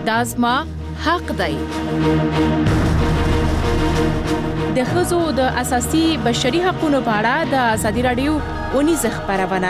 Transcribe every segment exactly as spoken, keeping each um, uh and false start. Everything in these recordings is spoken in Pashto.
دا زما حق دی. د ښځو د اساسي بشري حقوقو په اړه د ازادي راډیو اونیزه خبرونه.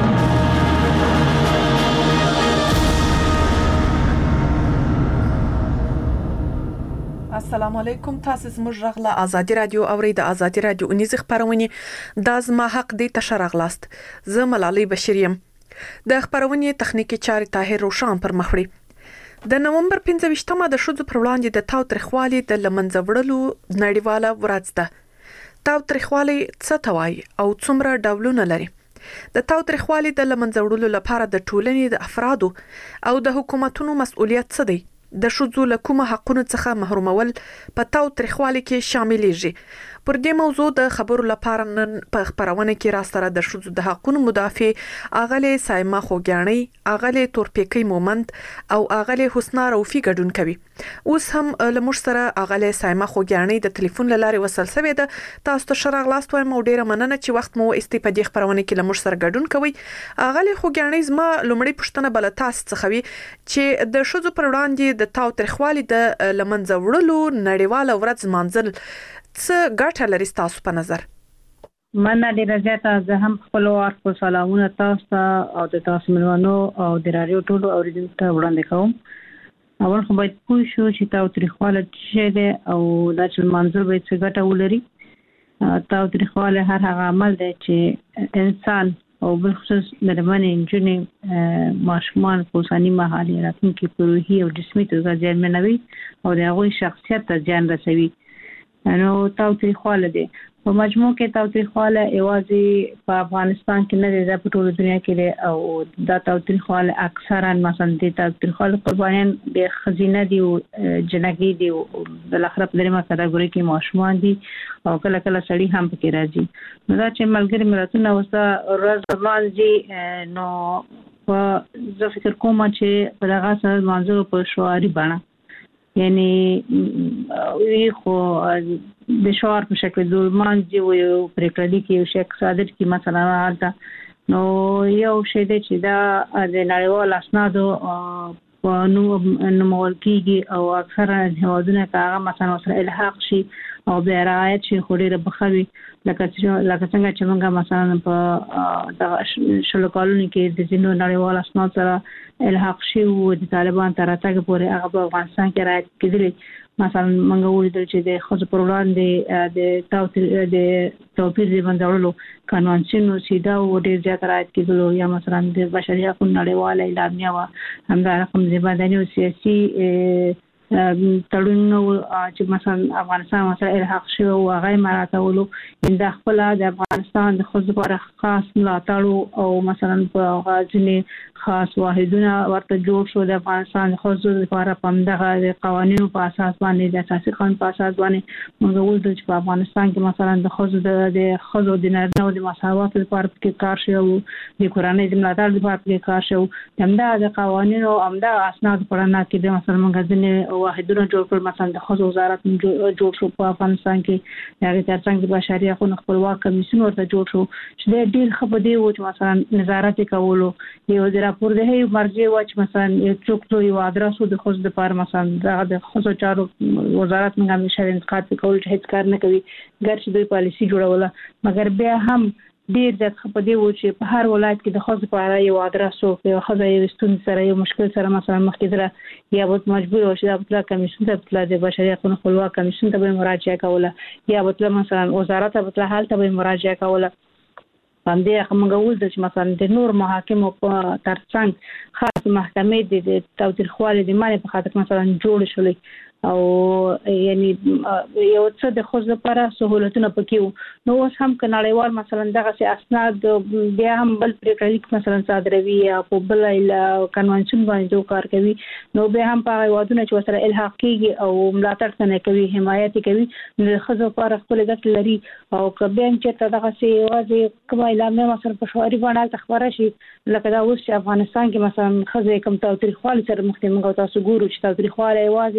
السلام علیکم، تاسو زموږ غږ له ازادي راډیو اورئ. د ازادي راډیو اونیزه خبرونه د زما حق دی تشرغلاست. زه ملالۍ بشیر یم. د خبرونې تخنیکی چارې طاهر روشان پر مخ وړي. د نومبر پنځه ویشتمه د ښځو پر وړاندې د تاوتریخوالي د لمنځه وړلو نړیواله ورځ ده. تاوتریخوالي څه ته وایي او څومره ډولونه لري؟ د تاوتریخوالي د لمنځه وړلو لپاره د ټولنې د افرادو او د حکومتونو مسؤلیت څه دی؟ د ښځو له کومه حقونو څخه محرومول په تاوتریخوالي کې شاملېږي؟ پر دې موضوع د خبرو لپاره نن په خبرونه کې را سره د ښځو د حقونو مدافع اغلې سایما خوګیانی، اغلې تورپیکی مومند او اغلې حسنا روفي ګډون کوي. اوس هم لمر سره اغلې سایما خوګیانی د ټلیفون لارې وصل شوې ده. تاسو ته شرغلاست وایم او ډیره مننه چې وخت مو استفادې خبرونه کې لمر سره ګډون کوي. اغلې خوګیانی زما لومړی پوښتنه بل تاسو څخه وي چې د ښځو پر وړاندې د تاوتریخوالي د لمنځه وړلو نړیواله ورځ مانځل څه ګټه لري تاسو په نظر؟ مننه ډیره زیاته. زه هم خپل ورکو سلامونه تاسو ته او د تاسو ملوانو او د راډیو ټولو اوریدونکو ته وړاندې کوم. اول خو باید پوه شو چې تاوتریخوالی څه دی او دا چې منظور باید څه ګټه ولري. تاوتریخوالی هر هغه عمل دی چې انسان او بالخصوص مېرمنې، نجونې، ماشومان په اوسني مهال راتلونکي په روحي او جسمي توګه زیانمنوي او د هغوی شخصیت ته زیان رسوي. نو تاوتریخوالی دی په مجموع کې تاوتریخوالی یوازې په افغانستان کې نه دی، دا په ټوله دنیا کې دی او دا تاوتریخوالی اکثرا مثلا د تاوتریخوالی قربانیان د ښځینه دي او جنګي دي او بالاخره په دریمه کټګوري کې ماشومان دي او کله کله سړي هم پکې راځي. نو دا چې ملګري ملتونه اوس دا ورځ لمانځي، نو زه فکر کوم چې په دغه سره لمانځلو په شعاري بڼه، یعنی وی خو د شعار په شکل د لمانځي او پریکړه کې یو شیخ صادر کی مثلا حالت نو یو شی دی چې دا د نړیوال اسنادو په نو نومول کېږي او اکثره هیوادونه هغه مثلا سره الحاق شي او بیا رعایت شي خو ډېره بخوي، لکه لکه څنګه چې موږ مثلا په دغه شلو کالونو کې د ځینو نړیوال اسناد سره الحاق شي او د طالبان تر راتګ پورې هغه په افغانستان کې رعایت کېدلی. مثلا موږ ولیدل چې د ښځو پر وړاندې د د توپیر د بندولو کنوانسیون سیده او ډېر زیات رعایت کېدلو، یا مثلا د بشري حقوقو نړیواله اعلامیه وه، همدا رقم د مدني او سیاسي تړونونه چې مثلا افغانستان سره الحاق شوی او هغه مراعاتولو. دا خپل د افغانستان د ښځو لپاره خاص ملاتړ او مثلا په غاځنې خاص واحدونه ورته جوړ شو د افغانستان د ښځو لپاره په همدغه قوانینو په اساس باندې، د اساسي قانون په اساس باندې موږ ولیدل چې په افغانستان کې مثلا د ښځو د ښځو د نارینه‌وو د مساوات لپاره پکې کار شوی او د کورنۍ د ملاتړ لپاره پکې کار شوی. همدغه د قوانینو همدغه اسناد په اړه کې د مثلا موږ ځینې واحدونه جوړ کړل، مثلا د ښځو وزارت جوړ شو په افغانستان کې، هغې ترڅنګ د بشري حقوقو خپلواک کمیسیون ورته جوړ شو چې ډېر ښه په دې و چې مثلا نظارت یې کولو. یو د راپوردهۍ مرجع وه چې مثلا یو څوک یو ادرس و د ښځو دپاره، مثلا دغه د ښځو چارو وزارت موږ همیشه انتقاد پرې کول چې هېڅ کار نه کوي، ګرچې دوی پالیسي جوړوله، مګر بیا هم ډېر زیات ښه په دې و چې په هر ولایت کې د ښځو په اړه یو ادرس و، یو ښځه یو ستونزې سره یو مشکل سره مثلا مخ کېدله، یا به مجبور وه چې دا به تله کمیسیون ته به تله، د بشري حقونو خپلواک کمیسیون ته به یې مراجعه کوله، یا به تله مثلا وزارت ته به تله، هلته به یې مراجعه کوله. په همدې موږ ولیدل چې مثلا د نور محاکمو په ترڅنګ خاص محکمې د تاوتریخوالي د منع په خاطر مثلا جوړې شولې او یعنی یو څه د ښځو لپاره سهولتونه پکې وو. نو اوس هم که نړیوال مثلا دغسې اسناد بیا هم بل پرېکړه لیک مثلا صادروي یا په بله کنوانسیون باندې جو کار کوي، نو بیا هم په هغه هېوادونه چې ورسره الحاق کېږي او ملاتړ څنګه کوي، حمایت یې کوي، نو د ښځو لپاره خپلې ګټې لري. او که بیا هم چېرته دغسې یوازې کومه اعلامیه مثلا په شعاري بڼه هلته خپره شي، لکه دا اوس چې افغانستان کې مثلا ښځې کوم تاوتریخوالي سره مخ دي، موږ تاسو ګورو چې تاوتریخوالی یوازې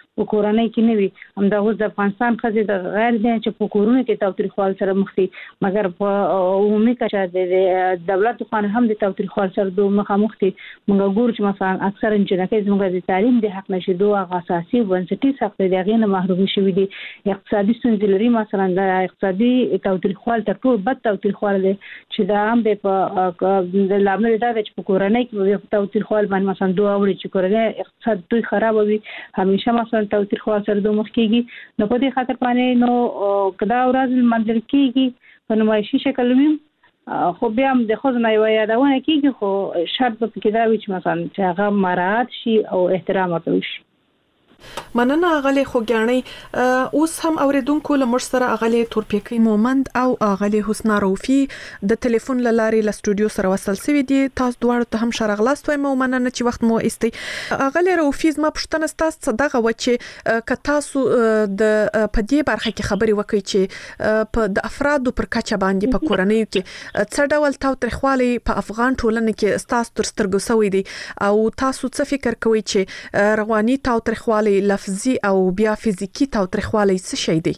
په کورنۍ کې نه وي هم د اوس د افغانستان خزې د غیر دي چې په کورونو کې تاوتریخوالي سره مخ دي مګر په عمومي کچه د دولت خو هم د تاوتریخوالي سره د مخامخ دي موږ ګورو چې مثلا اکثر انجنیري زموږ د تعلیم د حق نشدو هغه اساسي بنسټي حق د غینه محروم شوی دي اقتصادي ستونزې لري مثلا د اقتصادي تاوتریخوالي تر ټولو بد تاوتریخوالي چې دا هم د د لامل دا چې په کورنۍ کې تاوتریخوالي باندې مثلا دوه وړي چې کورنۍ اقتصاد دوی خراب وي همیشه مثلا تاوتریخوالي سره د مخ کېږي نو په دې خاطر باندې نو کدا ورځ منځل کېږي په نمایشي شکل وي خو بیا هم د خزنه یو یادونه کېږي خو شرط په کې دا وي چې مثلا چې هغه مراعات شي او احترام ورته شي مننه اغلی خوګیاني اوس هم اوریدونکو لمر سره اغلی تورپیکی مومند او اغلی حسنا روفي د ټلیفون لارې ل سټوډیو سره وصل سوي دي تاسو دواړو ته هم شرغلاست وایم مننه چې وخت مو استي اغلی روفي زما پښتنه تاسو دغه و چې ک تاسو د پدې برخه کې خبري وکړي چې په د افرادو پر کچه باندې په کورنۍ کې څه ډول تاوتریخوالي په افغان ټولنه کې تاسو تر سترګو سوي دي او تاسو څه فکر کوئ چې رواني تاوتریخوالي لفظي او بیا فزیکی تاوتریخوالي څه شي دي؟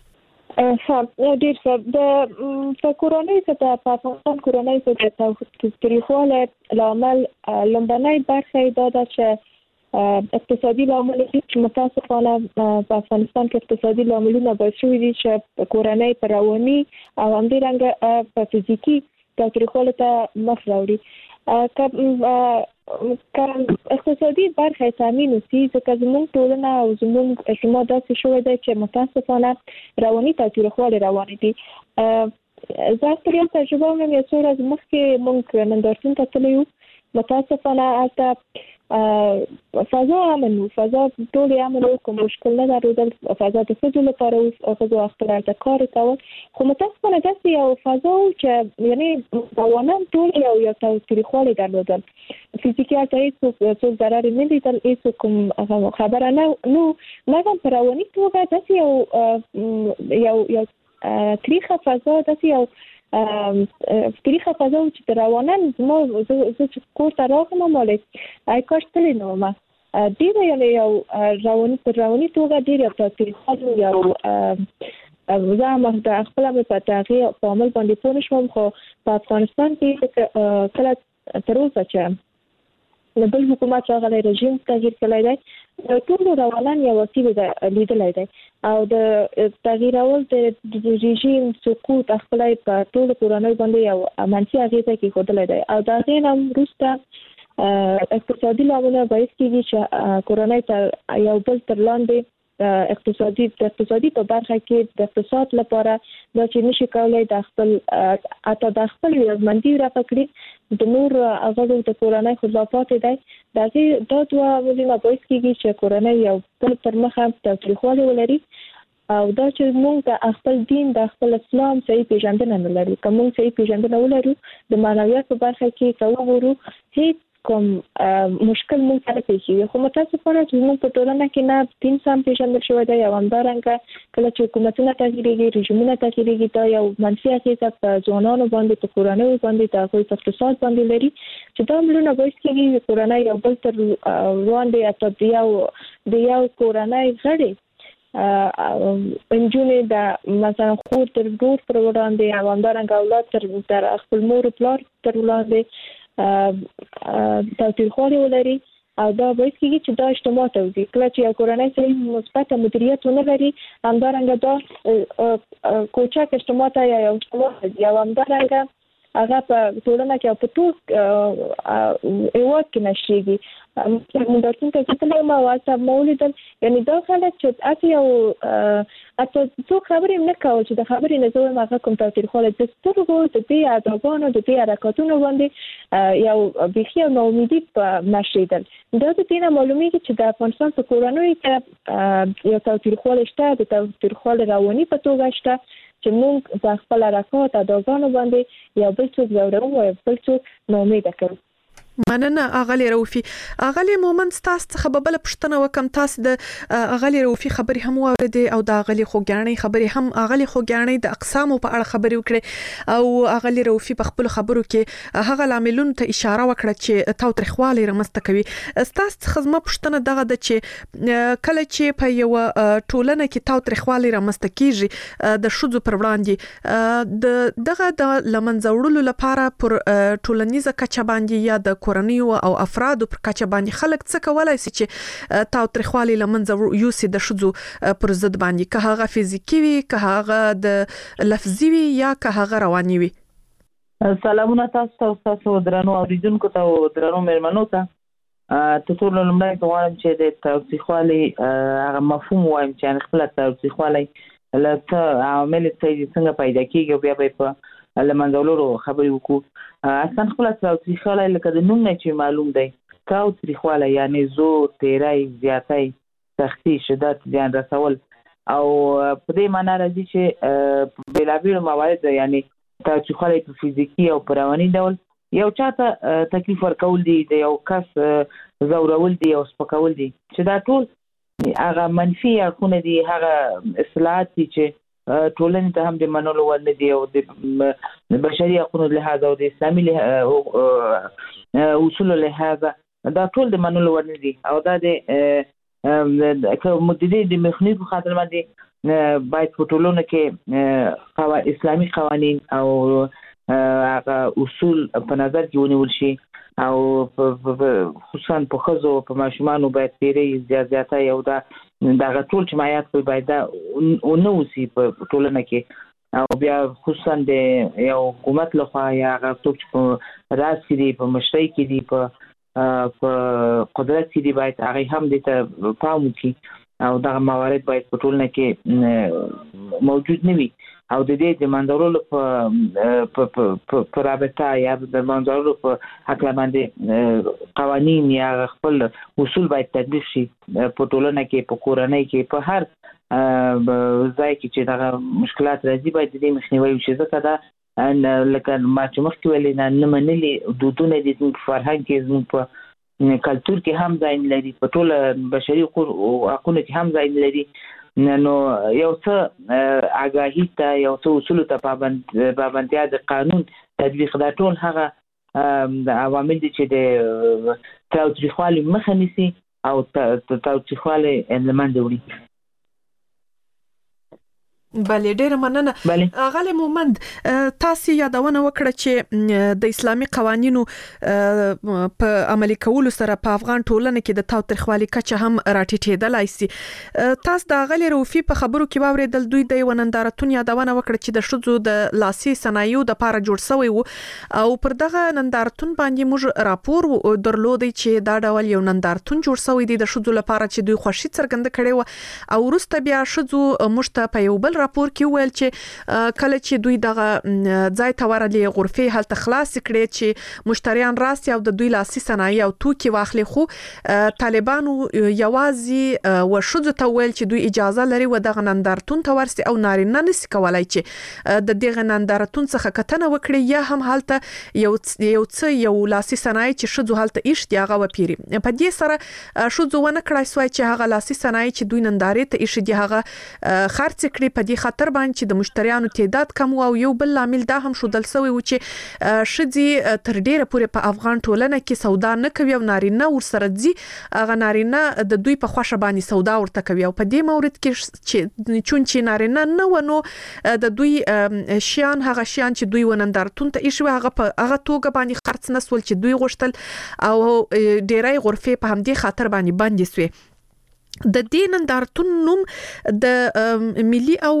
ها ډیر څه د کورونی څخه د افغان کورونی څخه د تاوتریخوالي لامل لومبنۍ برخه دا ده چې اقتصادي لامل چې متاسفانه په افغانستان کې اقتصادي لاملونه باعث شوي دي چې کورونی پر رواني او همدارنګه په فزیکی تاوتریخوالي ته مخ راوړي کله اقتصادي برخه تامین وسی ځکه زموږ ټولنه او زموږ اجتماع داسې شوې ده چې متاسفانه رواني تاوتریخوالي روان دي زه تر یو تجربه مې یو څو ورځې مخکې موږ نندارتون ته تللي یو متاسفانه هلته فضا امن و فضا ټول امن و کوم مشکل نه درلودل فضا د ښځو لپاره او ښځو خپل د کار کول خو متاسفانه داسې یو فضا چې یعنی روانان ټول یو یو تاوتریخوالي درلودل فزیکي اړتیا څه ضرر نه لیدل هیڅ کوم خبره نه نو مګر په رواني توګه داسې یو یو یو تاریخه فضا داسې یو تاریخه فضا چې روانان زما زه چې کور ته راغلم مالې آی کاش تللی نه وم ډېر یعنې یو رواني په رواني توګه ډېر یو تاوتریخوالي یو زه هم د خپله مې په هغې په عمل باندې پوه نه شوم خو په افغانستان کې کله تر اوسه چې د بل حکومت راغلی رژیم تغییر کړی دی ټول روانان یو وسیله لیدلی دی او د تغییرول د رژیم سقوط خپل په ټول کورنۍ باندې یو منفي اغیزه کېښودلی دی او د هغې نه وروسته اقتصادي لاملونه باعث کېږي چې کورنۍ ته یو بل تر لاندې اقتصادي د اقتصادي په برخه کې د اقتصاد لپاره دا چې نشي کولای د خپل اته د خپل ورځمندي رافع کړي د نور غړو د کورنۍ خدمات دی دا چې دا دوه مليونه باعث کېږي چې کورنۍ یو بل تر مخه تاوتریخوالي ولري او دا چې موږ د خپل دین د خپل اسلام صحیح پیژندنه نه لرو کوم صحیح پیژندنه ولرو د معنویات په برخه کې کوو ورو هیڅ کوم مشکل مونږ سره پیښیږي خو متاسفانه چې موږ په ټولنه کې نه دین سم پیژندل شوی دی او همدارنګه کله چې حکومتونه تغییرېږي رژیمونه تغییرېږي دا یو منفي اغیزه په ځوانانو باندې په کورنیو باندې د هغوی په اقتصاد باندې لري چې دا عملونه باعث کېږي کورنۍ یو بل تر وړاندې حتی د یو د یو کورنۍ غړي انجونې د مثلا خور تر ورور پر وړاندې او همدارنګه اولاد تر خپل مور پلار تر وړاندې تاوتریخوالي ولري او دا باعث کېږي چې دا اجتماع توزیع کله چې یو کورنۍ صحیح مثبت مدیریت ونه لري همدارنګه دا کوچک اجتماع ته یا یو اجتماع یا همدارنګه هغه په ټولنه کې په ټول ایواد کې نشيږي موږ درته څه ته ما واسه مولیدل یعنی دا خلک چې اته یو اته څو خبرې نه کول چې د خبرې نه زوی ما کوم تاوتریخوالي د سترګو د دې ادبونو د دې حرکتونو باندې یو بخیا نو امیدي نشیدل دا د دې نه معلومیږي چې د افغانستان په کورنۍ کې یو تاوتریخوالي شته د تاوتریخوالي رواني په توګه شته چې موږ د خپل حرکات ادبونو باندې یو بل څوک ضرورو او بل څوک نو امید کوو مننه اغلی روفي. اغلی مومند تاسو څخه بل پښتنه وکم تاسو د اغلی روفي خبري هم واورېدې او د اغلی خوګانی خبري هم اغلی خوګانی د اقسامو په اړه خبري وکړي او اغلی روفي په خپل خبرو کې هغه لاملونو ته اشاره وکړه چې تاوتریخوالی رامنځته کوي. تاسو څخه زما پښتنه دغه د چې کله چې په یو ټولنه کې تاوتریخوالی رامنځته کیږي د شذو پر وړاندې د دغه د لمنځوړلو لپاره پر ټولنیزه کچه باندې یا د کورنیو او افرادو پر کچه باندې خلک څه کولای شي چې تاوتریخوالی لمنځه یوسي د شذو پر ضد باندې، که هغه فزیکی وي، که هغه د لفظي وي یا که هغه رواني وي. سلامونه تاسو ته تاسو درنو اوریدونکو ته او درنو مېرمنو ته. ته ټول لمړی غواړم چې د تاوتریخوالي هغه مفهوم وایم چې خپل تاوتریخوالي لته عامل څنګه پیدا کیږي او بیا به په لمنځولو خبرې وکړو. اصلا خپل تاوتریخوالی لکه د نوم نه چې معلوم دی، تاوتریخوالی یعنی زور، تیری، زیاتی، سختی، شدت، زیان رسول او په دې معنا راځي چې بېلابېلو موارد یعنی تاوتریخوالی په فزیکي او په رواني ډول یو چاته تکلیف ورکول دي، د یو کس ځورول دي او سپکول دي، چې دا ټول هغه منفي اړخونه دي، هغه اصلاحات دي چې ټولنې ته هم د منلو وړ نه دي او د بشري حقوقو لحاظ او د اسلامي اصولو لحاظ دا ټول د منلو وړ نه دي او دا د مدیدې د مخنیوي په خاطر باندې باید په ټولنه کې اسلامي قوانین او هغه اصول په نظر کې ونیول شي او خصوصا په ښځو په ماشومانو باید تیری زیات زیاتی او دا دغه ټول چې مایات کوي باید دا ونه اوسي په ټولنه کې او بیا خصوصا د یو حکومت لخوا یا هغه څوک چې په راس کې دي، په مشرۍ کې دي، په قدرت کې دي، باید هغه هم دې ته پام وکړي او دغه موارد باید په ټولنه کې موجود نه وي او د دې د منځورولو په رابطه یا د منځورولو په حق باندې قوانین یا خپل اصول باید تطبیق شي په ټولنه کې، په کورنۍ کې، په هر ځای کې چې دغه مشکلات راځي باید د دې مخنیوی وشي. ځکه دا لکه ما چې مخکې ویلې نه منلي دودونه دي زموږ په فرهنګ کې، زموږ په کلتور کې هم ځای نه لري، په ټوله بشري حقونو کې هم ځای نه لري. نو یو څه آگاهی ته، یو څه اصولو ته پابندیا د قانون تطبیق، دا ټول هغه د عوامل دي چې د تاوتریخوالي مخه نیسي او تاوتریخوالي له منځه وړي. بله، ډیره مننه. غلی مومند، تاسو یادونه وکړه چې د اسلامي قوانینو په عملي کولو سره په افغان ټولنه کې د تاوتریخوالي کچه هم راټیټېدلای شي. تاسو د غلی روفي په خبرو کې واورېدل دوی د یو نندارتون یادونه وکړه چې د ښځو د لاسي صنایعو د پاره جوړ شوی وو او پر دغه نندارتون باندې موږ راپور درلودی چې دا ډول یو نندارتون جوړ شوی دی د ښځو لپاره چې دوی خوښي څرګنده کړې و او وروسته بیا ښځو موږ ته په یو بل راپور کې ویل چې کله چې دوی دغه ځای ته ورغلې غرفې هلته خلاص کړې چې مشتریان راسي او د دوی لاسي صنایع او توکي واخلي، خو طالبانو یوازې و ښځو ته ویل چې دوی اجازه لري و دغه نندارتون ته ورسي او نارینه نشي کولای چې د دغه نندارتون څخه کتنه وکړي یا هم هلته یو یو څه یو لاسي صنایع چې ښځو هلته ایښ هغه وپیري. په دې سره ښځو ونه کړای سوای چې هغه لاسي صنایع چې دوی نندارې ته ایښ دي هغه خرڅ کړي په دې خاطر باندې چې د مشتریانو تعداد کم او یو بل عامل دا هم شودل سوی و چې شذي تر ډیره پورې په افغان ټولنه کې سودا نه کوي او نارینه ورسره ځي، هغه نارینه د دوی په خوښه باندې سودا ورته کوي او په دې مورد کې چې چون چې نارینه نه ونو د دوی شیان هغه شیان چې دوی ونندارتون ته ایښوي هغه په هغه توګه باندې خرڅ نسول چې دوی غوښتل او ډیرای غرفې په همدې خاطر باندې بندي سوی. د دې نندارتون نوم د ملي او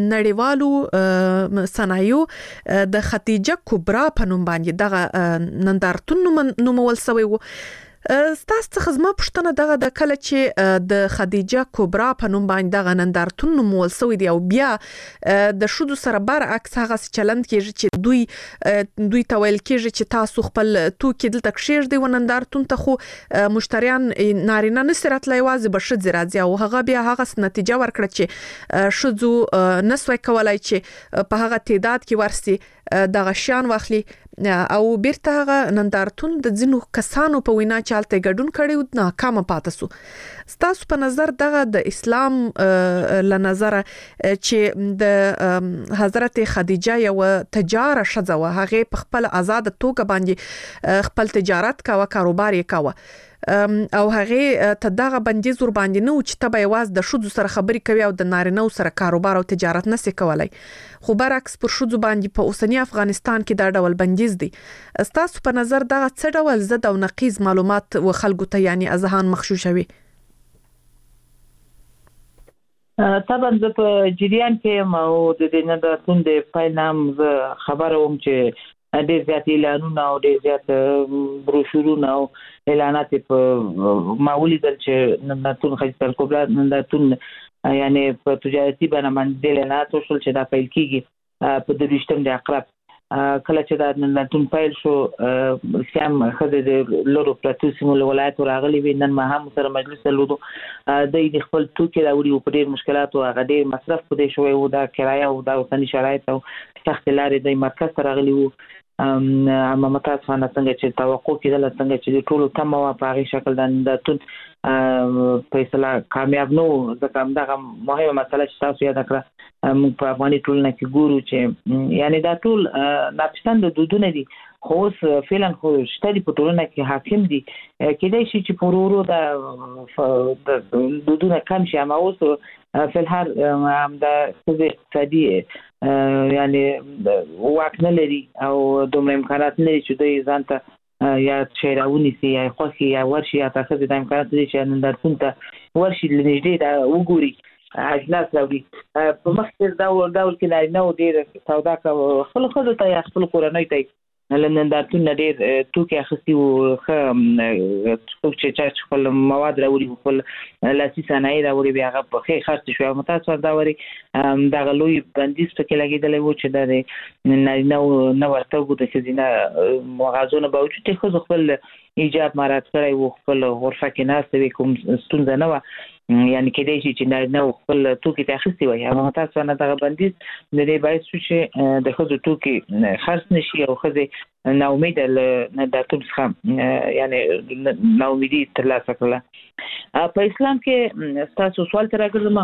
نړیوالو صنایعو د خدیجه کبرا په نوم باندې دغه نندارتون نومول شوی و. ستاسو څخه زما پوښتنه دغه د کله چې د خدیجه کبرا په نوم باندې دغه نندارتون نومول شوی دی او بیا د ښځو سره برعکس هغه چلند کېږي چې دوی دوی ته ویل کېږي چې تاسو خپل توکي دلته کښېږدئ و نندارتون ته، خو مشتریان نارینه نشي راتلی، یوازې به ښځې راځي او هغه بیا هغه نتیجه ورکړه چې ښځو نسوای کولای چې په هغه تعداد کې ورسي د غشيان واخلي او بیرته هغه نندارتون د ځینو کسانو په وینا چالتې ګډون کړي ناکام پاتې سو ستاسو په نظر دغه د اسلام له نظر چې د حضرت خدیجه یو تجاره شزه هغه په خپل آزاد توګه باندې خپل تجارت کاوه کاروبار یې کاوه او هغه ته دغه بندیز ور باندې نو چې تبه یواز د شودو سره خبرې کوي او د نارینه سره کاروبار او تجارت نه سي کولای خو برعکس پر شودو باندې په اوسنی افغانستان کې دا ډول بندیز دي ستاسو په نظر دغه څه ډول زده او نقیض معلومات و خلکو ته یعنی اذهان مخشوشوي طبعا زه په جریان کې ما او د دې نه د توند پاینام خبره وم چې ډېر زیات اعلانونه او ډېر زیات بروشورونه او اعلانات په معمولی دل چې نندارتون خجتل کبرا نندارتون یعنی په تجارتي باندې باندې اعلانات وشول چې دا پیل کیږي په د دوشتم د اقرب کله چې دا نندارتون پیل شو سیام خزه د لورو پراتو سیمول ولایت راغلي وي نن ما هم سره مجلس لودو د دې خپل توکي راوړي په ډېر مشکلات او هغه ډېر مصرف پدې شوی او دا کرایه او دا اوسنی شرایط او سخت لارې د مرکز راغلي وو اما متاسفانه څنګه چې توقع کېدل څنګه چې ټولو تم او په هغه شکل د تون فیصله کامیاب نو ځکه همدغه مهمه مسله چې تاسو یاد کړه موږ په افغاني ټولنه کې ګورو چې یعنی دا ټول ناپسند دودونه دي خو فعلا خو شتري په ټولنه کې حاکم دي کېدای شي چې پرورو دا دودونه کم شي اما اوس په الحال هم دا اقتصادي یعنی واک نه لري او دومره امکانات نه لري چې دوی ځان ته یا چیرونی سي یا خوشي یا ورشي یا تاسو د امکانات لري چې نندارتون ته ورشي لنږدې دا وګوري اجناس راوړي په مخکې دا ډول کې نه نو ډېر سودا کا خپل خود ته یا خپل کورنۍ ته نندارتون ډېر توکي اخستي او خ چې چې خپل مواد راوړي خپل لاسي صنایع راوړي بیا هغه په خې خرڅ شو متاسفه دا وری دا غلوی بندیز ته کې لګیدلې و چې دا نه نو نو ورته د خزینه مغازونه باوجود خو خپل ایجاب مارات کړی و خپل غرفه کې ناست وي کوم ستونزه نه و یعنی کېدای شي چې نه نو خپل توکي ته اخستي وي هغه متاسفه نه دا بندیز د دې باعث شو چې د خزو توکي خرڅ نشي او خزه نا امید نه د تاسو څخه یعنی نا امیدي ترلاسه کړه په اسلام کې تاسو سوال ترګرم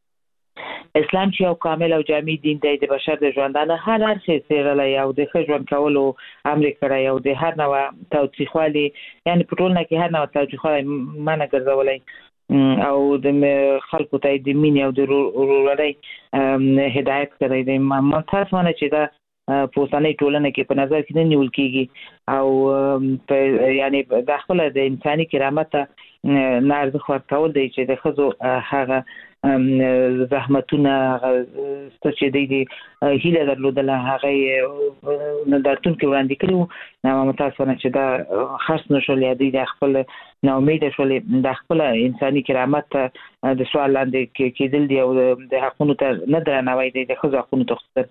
اسلام چې یو کامل او جامع دین دی د بشر د ژوندانه هر هر څه سره یو د ژوند کولو امر کړی او د هر نوع توصیفالي یعنی په ټولنه کې هر نوع توصیفالي معنی ګرځولای او د خلکو ته د مینې او د ورورولۍ هدایت کړی دی متاسفانه چې دا په اوسنۍ ټولنه کې په نظر کې نه نیول کیږي او یعنی د خپل د انساني کرامت نه ارزښت ورکول دی چې د خزو هغه زحمتونه چې د هیله درلودله هغه نندارتون کې وړاندې کړو نو متاسفانه چې دا خاص نشول یا د خپل نو امید شول د خپل انساني کرامت د سوال لاندې کېدل دی او د حقونو ته نه درناوی دی د خزو حقونو ته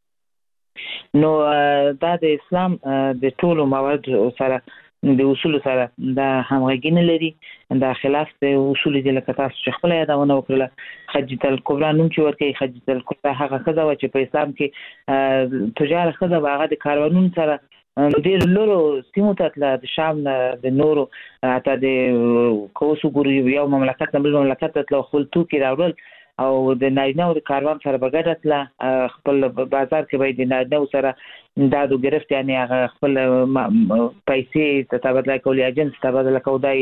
نو دا د اسلام د ټولو مواد سره د اصول سره دا همغږي نه لري دا خلاف د اصول دي لکه تاسو چې خپل یادونه وکړه خجت الکبرى نوم چې ورکه خجت الکبرى هغه خزه چې په اسلام کې تجارت خزه هغه د کاروانونو سره ډېر لورو سیمو ته د شام د نورو ته د کوسو ګوري یو مملکت نه بل مملکت ته خپل توکي راوړل او د نارینه او د کاروان سره بغیر تل خپل بازار کې به د نارینه سره دا د گرفت یعنی هغه خپل پیسې تبادله کول اجنس تبادله کولای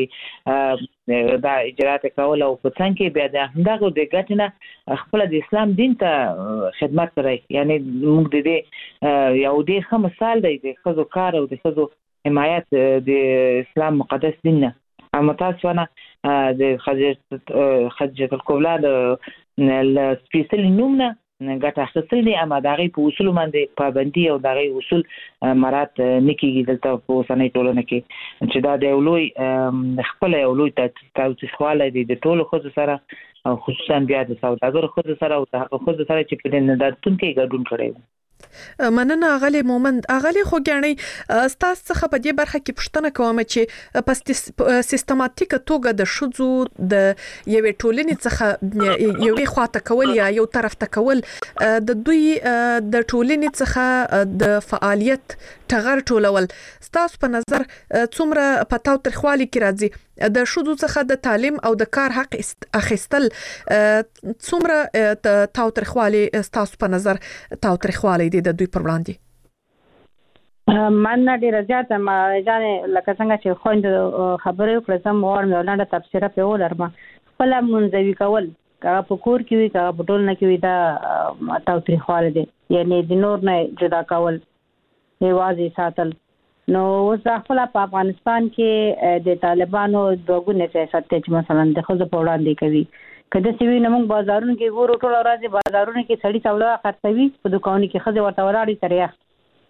دا اجرات کول او په څنګه کې بیا د همدغه د ګټنه خپل د اسلام دین ته خدمت کوي یعنی موږ د دې یو ډېر ښه مثال دی د خزو کار او د خزو حمایت د اسلام مقدس دین نه متاسفانه د خجت الکبرى د سپیشل نومونه ګټه اخیستل دي اما دغه په اصول باندې پابندي او دغه اصول مراد نه کیږي دلته په اوسنۍ ټولنه کې چې دا د اولوي خپل اولوي توصیفواله دي د ټولو خو سره او خصوصا بیا د سوداګر خو سره او د خو سره چې په نندارتون کې ګډون کړي مننه اغلی مومند. اغلی خو ګڼي ستاسو څخه په دې برخه کې پوښتنه کوم چې په سیستماتیک توګه د شذو د یوې ټولنې څخه یوې خواته کول یا یو طرف ته کول د دوی د ټولنې څخه د فعالیت ټغر ټولول ستاسو په نظر څومره په تاوتریخوالي کې راځي؟ د شذو څخه د تعلیم او د کار حق اخیستل څومره تاوتریخوالي ستاسو په نظر تاوتریخوالي دي د دوی پر وړاندې؟ من ډیر زیاته ما ځان لکه څنګه چې خوند خبرې وکړم سم ور مې ولاړه تفسیر په ولرم خپل منځوي کول کا په کور کې وي کا په ټول نه کې وي دا تاوتریخواله دي، یعنی د نور نه جدا کول یوازې ساتل. نو اوس خپل په افغانستان کې د طالبانو دوګونه سیاست چې مثلا د خزو په وړاندې کوي کله چې وینم موږ بازارونو کې ګورو ټول ورځ بازارونو کې سړی څولا خرڅوي په دکانونو کې خزه ورته ولاړې تریخ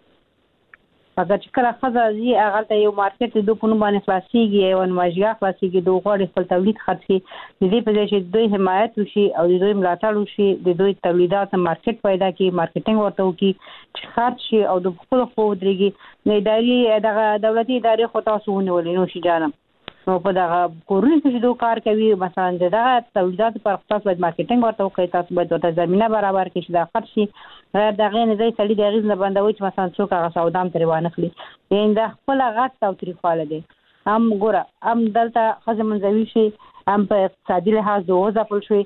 اگر چې کله خزه زی هغه ته یو مارکیټ د په نوم باندې خلاصيږي او ماجیا خلاصيږي دوه غوړي خپل تولید خرڅي د دې په ځای چې دوی حمایت وشي او دوی ملاتړ وشي د دوی تولیدات مارکیټ پیدا کی مارکیټینګ ورته وکي چې خرڅ شي او د خپل خو درېږي نه اداري دغه دولتي ادارې خو تاسو ونیولې نو شي جانم نو په دغه کورونو کې دوه کار کوي مثلا دغه تولیدات پر خاص باید مارکیټینګ ورته وکړي تاسو باید ورته زمينه برابر کړئ چې دا خرڅ شي دغه نه ځای سړي د غیز نه بندوي چې مثلا څوک هغه سودام تر وانه خلی یین دا خپل غټ او طریقاله دي هم ګوره هم دلته خزه منځوي شي هم په اقتصادي لحاظ د وځپل شي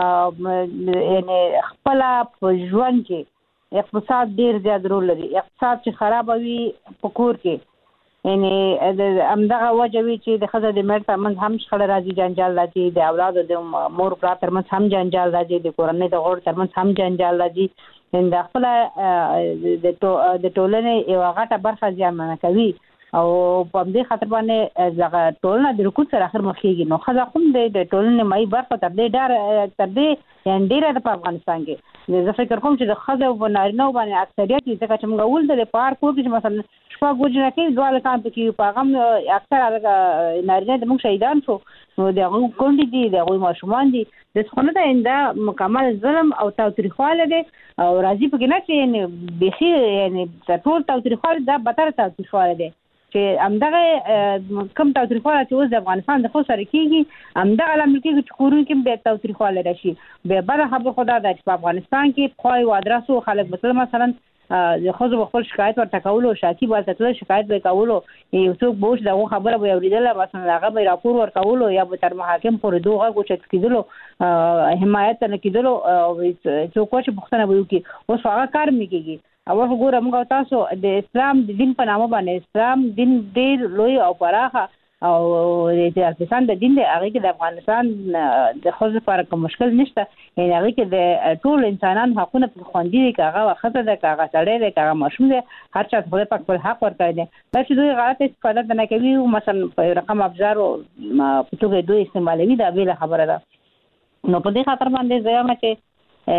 یعنی خپل په ژوند کې اقتصاد ډیر زیات رول لري. اقتصاد چې خراب وي په کور کې یعنی همدغه وجه وی چې د خزه د مرګ ترمنځ هم شخړه راځي جنجال راځي د اولاد د مور پلار ترمنځ هم جنجال راځي د کورنۍ د غړو ترمنځ هم جنجال راځي د خپل د ټولنې یو غټه برخه ځانمنه کوي او په دې خاطر باندې دغه ټولنه د رکود سره اخر مخېږي. نو خزه کوم د ټولنې مې برخه تر دې ډار تر دې یعنی ډیره په افغانستان کې زه فکر کوم چې د خزه او نارینه باندې اکثریت ځکه چې موږ ول د پار کو کې مثلا شپه ګوجنه کې دواله کام کې پیغام اکثر هغه نارینه د موږ شهیدان شو نو دغه کونډې دي دغه ماشومان دي د څخه نه انده مکمل ظلم او تاوتریخواله دي او راځي په کې نه چې بخي یعنی ټول تاوتریخواله دا بدتر تاوتریخواله دي چې همدغه کم تاوتریخواله چې اوس د افغانستان د خو سره کېږي همدغه عمل کېږي چې کورونو کې به تاوتریخواله راشي. به بل خبر خدا د افغانستان کې خوای و ادرسو خلک مثلا مثلا د خزو خپل شکایت ورته کول او شاکی بل ته شکایت به کول یو څوک بوش دغه خبره به اوریدل مثلا هغه به راپور ورکول یا به تر محاکم پورې دوه غوښت کېدل حمایت نه کېدل او څوک چې پښتنه وایي کې اوس هغه کار میږي او وګوره موږ تاسو د اسلام د دین په نامه باندې اسلام دین ډیر لوی او پراخه او د افغانستان د دین د هغه کې د افغانستان د خزو لپاره کوم مشکل نشته یعنی هغه کې د ټول انسانانو حقونه په خوندي دي کاغه وخت د کاغه سړی د کاغه ماشوم دی هر چا خپل خپل حق ورکړي دي چې دوی غلط استفاده نه کوي مثلا په رقم افزار او په توګه دوی استعمالوي دا ویله خبره ده. نو په دې خاطر باندې زه ما چې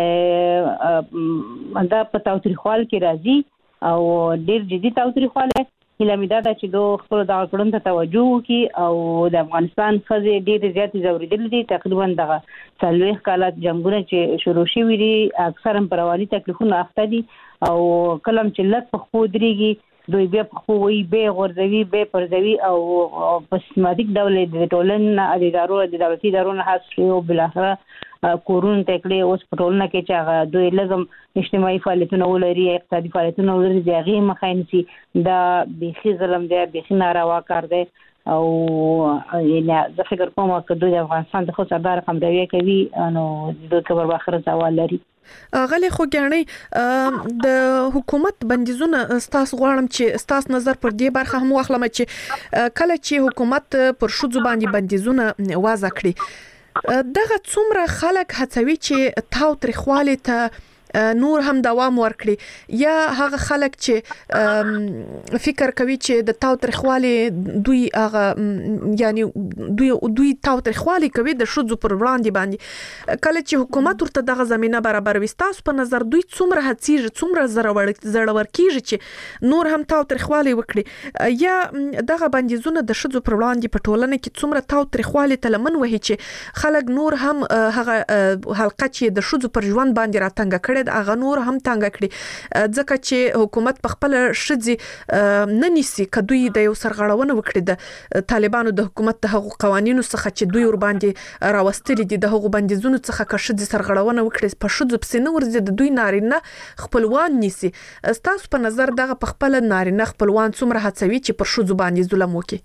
دا په تاوتریخوال کې راځي او ډیر جدي تاوتریخواله هله مې دا چې دوه خپل د کړون ته توجه وکي او د افغانستان خزه ډیر زیات زوریدل دي تقریبا دغه څلويخ کالات جنگونه چې شروع شوي دي اکثرا پرواني تکلیفونه اخته دي او کلم چې لږ په خو دريږي دوی بیا په خو وي به غورځوي به پرځوي او په سیستماتیک ډول د ټولنې ادارو د دولتي ادارو نه حاصل او بل اخره کورون تکړه اوس په ټولنه کې چې هغه دوی لازم اجتماعي فعالیتونه ولري اقتصادي فعالیتونه ولري د هغې مخاینسي دا بيخي ظلم دی بيخي ناروا کار دی او یعنی زه فکر کوم چې دوی د افغانستان د خو سردار قمروي کوي نو دوی کبر باخره سوال لري. غلي خو ګڼي د حکومت بندیزونه ستاسو غواړم چې ستاسو نظر پر دې برخه هم واخلم چې کله چې حکومت پر شذو باندې بندیزونه وضع کړي دغه څومره خلک هڅوي چې تاوتریخواله ته نور هم دوام ورکړي یا هغه خلک چې فکر کوي چې د تاوتریخواله دوی هغه یعنی دوی دوی تاوتریخوالي کوي د شذو پر وړاندې باندې کله چې حکومت ورته دغه زمينه برابروي تاسو په نظر دوی څومره هڅیږي څومره زړور کیږي چې نور هم تاوتریخوالي وکړي یا دغه بندیزونه د شذو پر وړاندې په ټولنه کې څومره تاوتریخوالي تلمن وهي چې خلک نور هم هغه حلقه چې د شذو پر ژوند باندې راتنګ کړي د هغه نور هم تنګ کړي ځکه چې حکومت په خپل شذي نه نیسي کدوې د یو سرغړونه وکړي د طالبانو د حکومت د حقوق قوانینو څخه چې دوی ور باندې راوستلي دي د حقوق بندیزونو څخه که شذي سرغړونه وکړي په شذو پسې نه ورځي د دوی نارینه خپلوان نیسي تاسو په نظر دغه په خپل نارینه خپلوان څومره هڅوي چې پر شذو باندې ظلم وکړي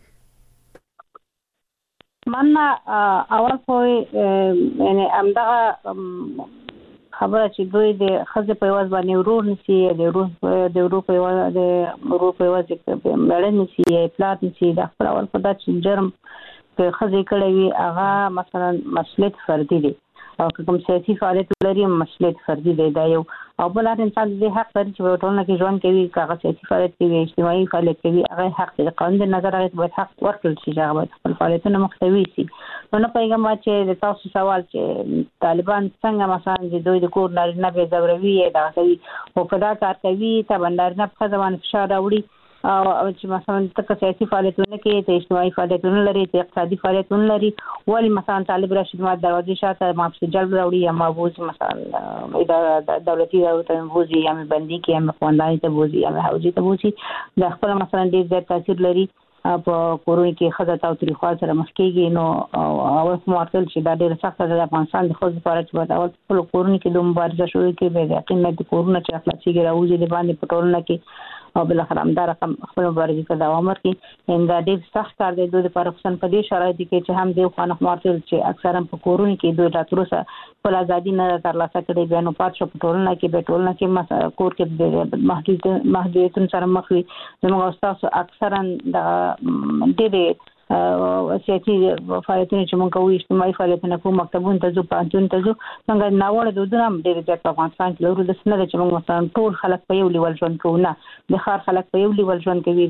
منه اول خو یعنی امدغه خبره چې دوی د خزه په واز باندې ورور نسی د ورور د ورور په واز د ورور په واز کې مړ نسی پلات نسی د خپل اول په داسې جرم په خزه کړي وي هغه مثلا مسؤلیت فردي دي او کوم سیاسي فعالیت لري مسؤلیت فردي دی دا یو او بل انسان دې حق لري چې په ټولنه کې ژوند کوي کاغه سیاسي فعالیت کوي اجتماعي فعالیت کوي هغه حق دی قانون د نظر هغه باید حق ورکړل شي چې هغه خپل فعالیتونه محتوي شي نو نه پیغام چې تاسو سوال چې طالبان څنګه مثلا د دوی د کور نارینه به زبروي دا کوي او کدا کار کوي ته بندرنه په ځوان فشار راوړي او چې مثلا تک سیاسي فعالیتونه کې ته اجتماعي فعالیتونه لري ته اقتصادي فعالیتونه لري ولی مثلا طالب راشد ما دروازې شاته مافي جلب راوړي یا مابوز مثلا اداره دولتي او بوزي یا بندي کې یا خوانداني ته بوزي یا حوزي ته بوزي د خپل مثلا ډېر زیات تاثیر لري په کورونو کې خزه تاوتریخوالي سره مخ کېږي نو اول کومارتل چې دا ډېر سخت د افغانستان د خو لپاره چې په اول خپل کورونو کې د مبارزه شوې کې به یقین نه د کورونو چې اخلاصي راوځي د باندې په ټولنه کې او بل اخر همدار رقم خپل مبارزه ته دوام ورکړي ان دا ډېر سخت کار دی دوی لپاره خصوصا په دې شرایط کې چې هم د خانه مارتل چې اکثرا په کورونو کې دوی راتروسه په ازادي نه ترلاسه کړي بیا نو پات شو په ټولنه کې به ټولنه کې کور کې محدود محدودیتونه سره مخ وي زموږ استاد اکثرا د ډېر سیاسي فعالیتونه چې موږ کوو اجتماعي فعالیتونه کوو مکتبونو ته ځو پانتون ته ځو څنګه ناوړه دودونه هم ډېر زیات په افغانستان کې لرو د سنره چې موږ مثلا ټول خلک په یو لیول ژوند کوو نه د ښار خلک په یو لیول ژوند کوي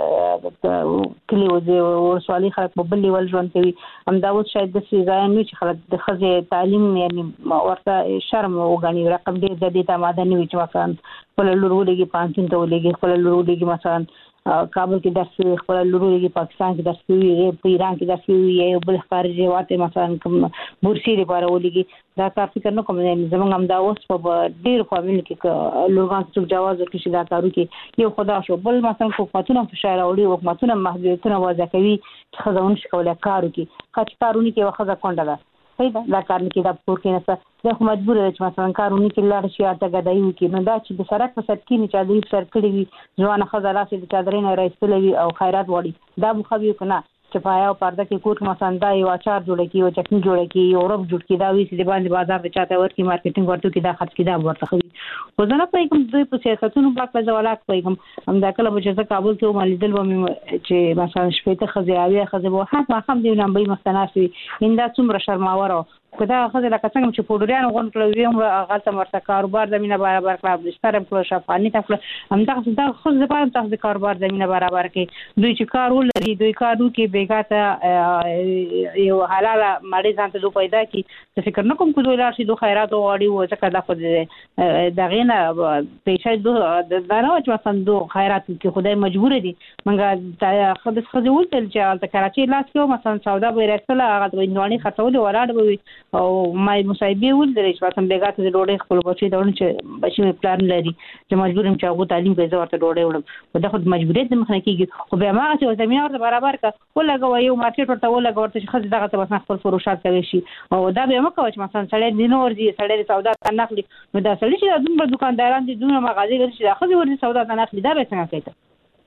د کلی او د ورسوالي خلک په بل لیول ژوند کوي همدا اوس شاید د ځای نه چې خلک د ښځې تعلیم یعنی ورته شرم وګڼي رقم ډېر د دې تماده نه وي چې مثلا خپل لور ولګي پانتون ته ولګي خپل لور ولګي مثلا کابل کې درس کوي خپل لوري پاکستان کې درس کوي په ایران کې درس کوي یو بل خارجي واته مثلا کوم بورسي لپاره ولګي دا کار فکر نه کوم زمونږ هم دا اوس په ډیر فامیل کې لوګان څخه جواز ورکړي چې دا کارو کې یو خدا شو بل مثلا حکومتونه فشار راوړي حکومتونه محدودیتونه وضع کوي چې خزاون شکوله کارو کې خاص کارونه کې وخت کونډه ده پیدا دا کار نه کې دا پور کې نه څه زه مجبور یم چې مثلا کارونه کې لاړ شي اته غدایو کې نو دا چې د سرک په سر کې نه چا دې سر کړی وي ځوان خزر راسي د چادرې نه راځي وي او خیرات وړي دا مخ وی کنه چې پایا او پرده کې کوټ مثلا دا یو اچار جوړ کی او چټنی جوړ کی او رب جوړ کی دا وی چې باندې بازار ته چاته ورکی مارکیټینګ ورته کی دا خرڅ کی دا ورته خوي خو زه نه پېږم دوی په سیاستونو باندې ځوالات پېږم هم دا کله چې زه کابل کې ومه لیدل ومه چې مثلا شپې ته خزیاوي خزه وه هم هم دی نمبر مستناسي انده څومره شرماوره کدا خزه لکه څنګه چې پودریان غون کړو ویم غلطه مرته کاروبار زمينه برابر کړه د سترم کړو شفاني تکړه هم دا خزه د خزه په تاسو د کاروبار زمينه برابر کې دوی چې کار ولري دوی کارو کې بیګاته یو حلاله مړی ځان ته پیدا کی څه فکر نه کوم کو دوی راشي دوه خیرات وغاړي و ځکه دا خو د غینه پیسې دوه د دانو چې مثلا دوه خیرات کې خدای مجبور دي منګه خدای خزه ولتل چې د کراچي لاس کې مثلا سودا به رسله هغه د وینواني خرڅول ولاړ وي او مای مصايبه ول درې چې مثلا بیګاته د ډوډۍ خپل بچي دونه چې بچي مې پلان لري چې مجبور یم چې هغه تعلیم کوي زه ورته ډوډۍ وړم دا خو د مجبوریت د مخنه کیږي خو بیا ما چې زمينه ورته برابر کا ولګو یو مارکیټ ورته ولګو ورته چې خځه دغه ته مثلا خپل فروشات کوي شي او دا به مکو چې مثلا سړی دینه ورځي سړی سودا تنخلي نو دا سړی چې دومره دکانداران دي دومره مغازې لري چې خځه ورځي سودا تنخلي دا به څنګه کوي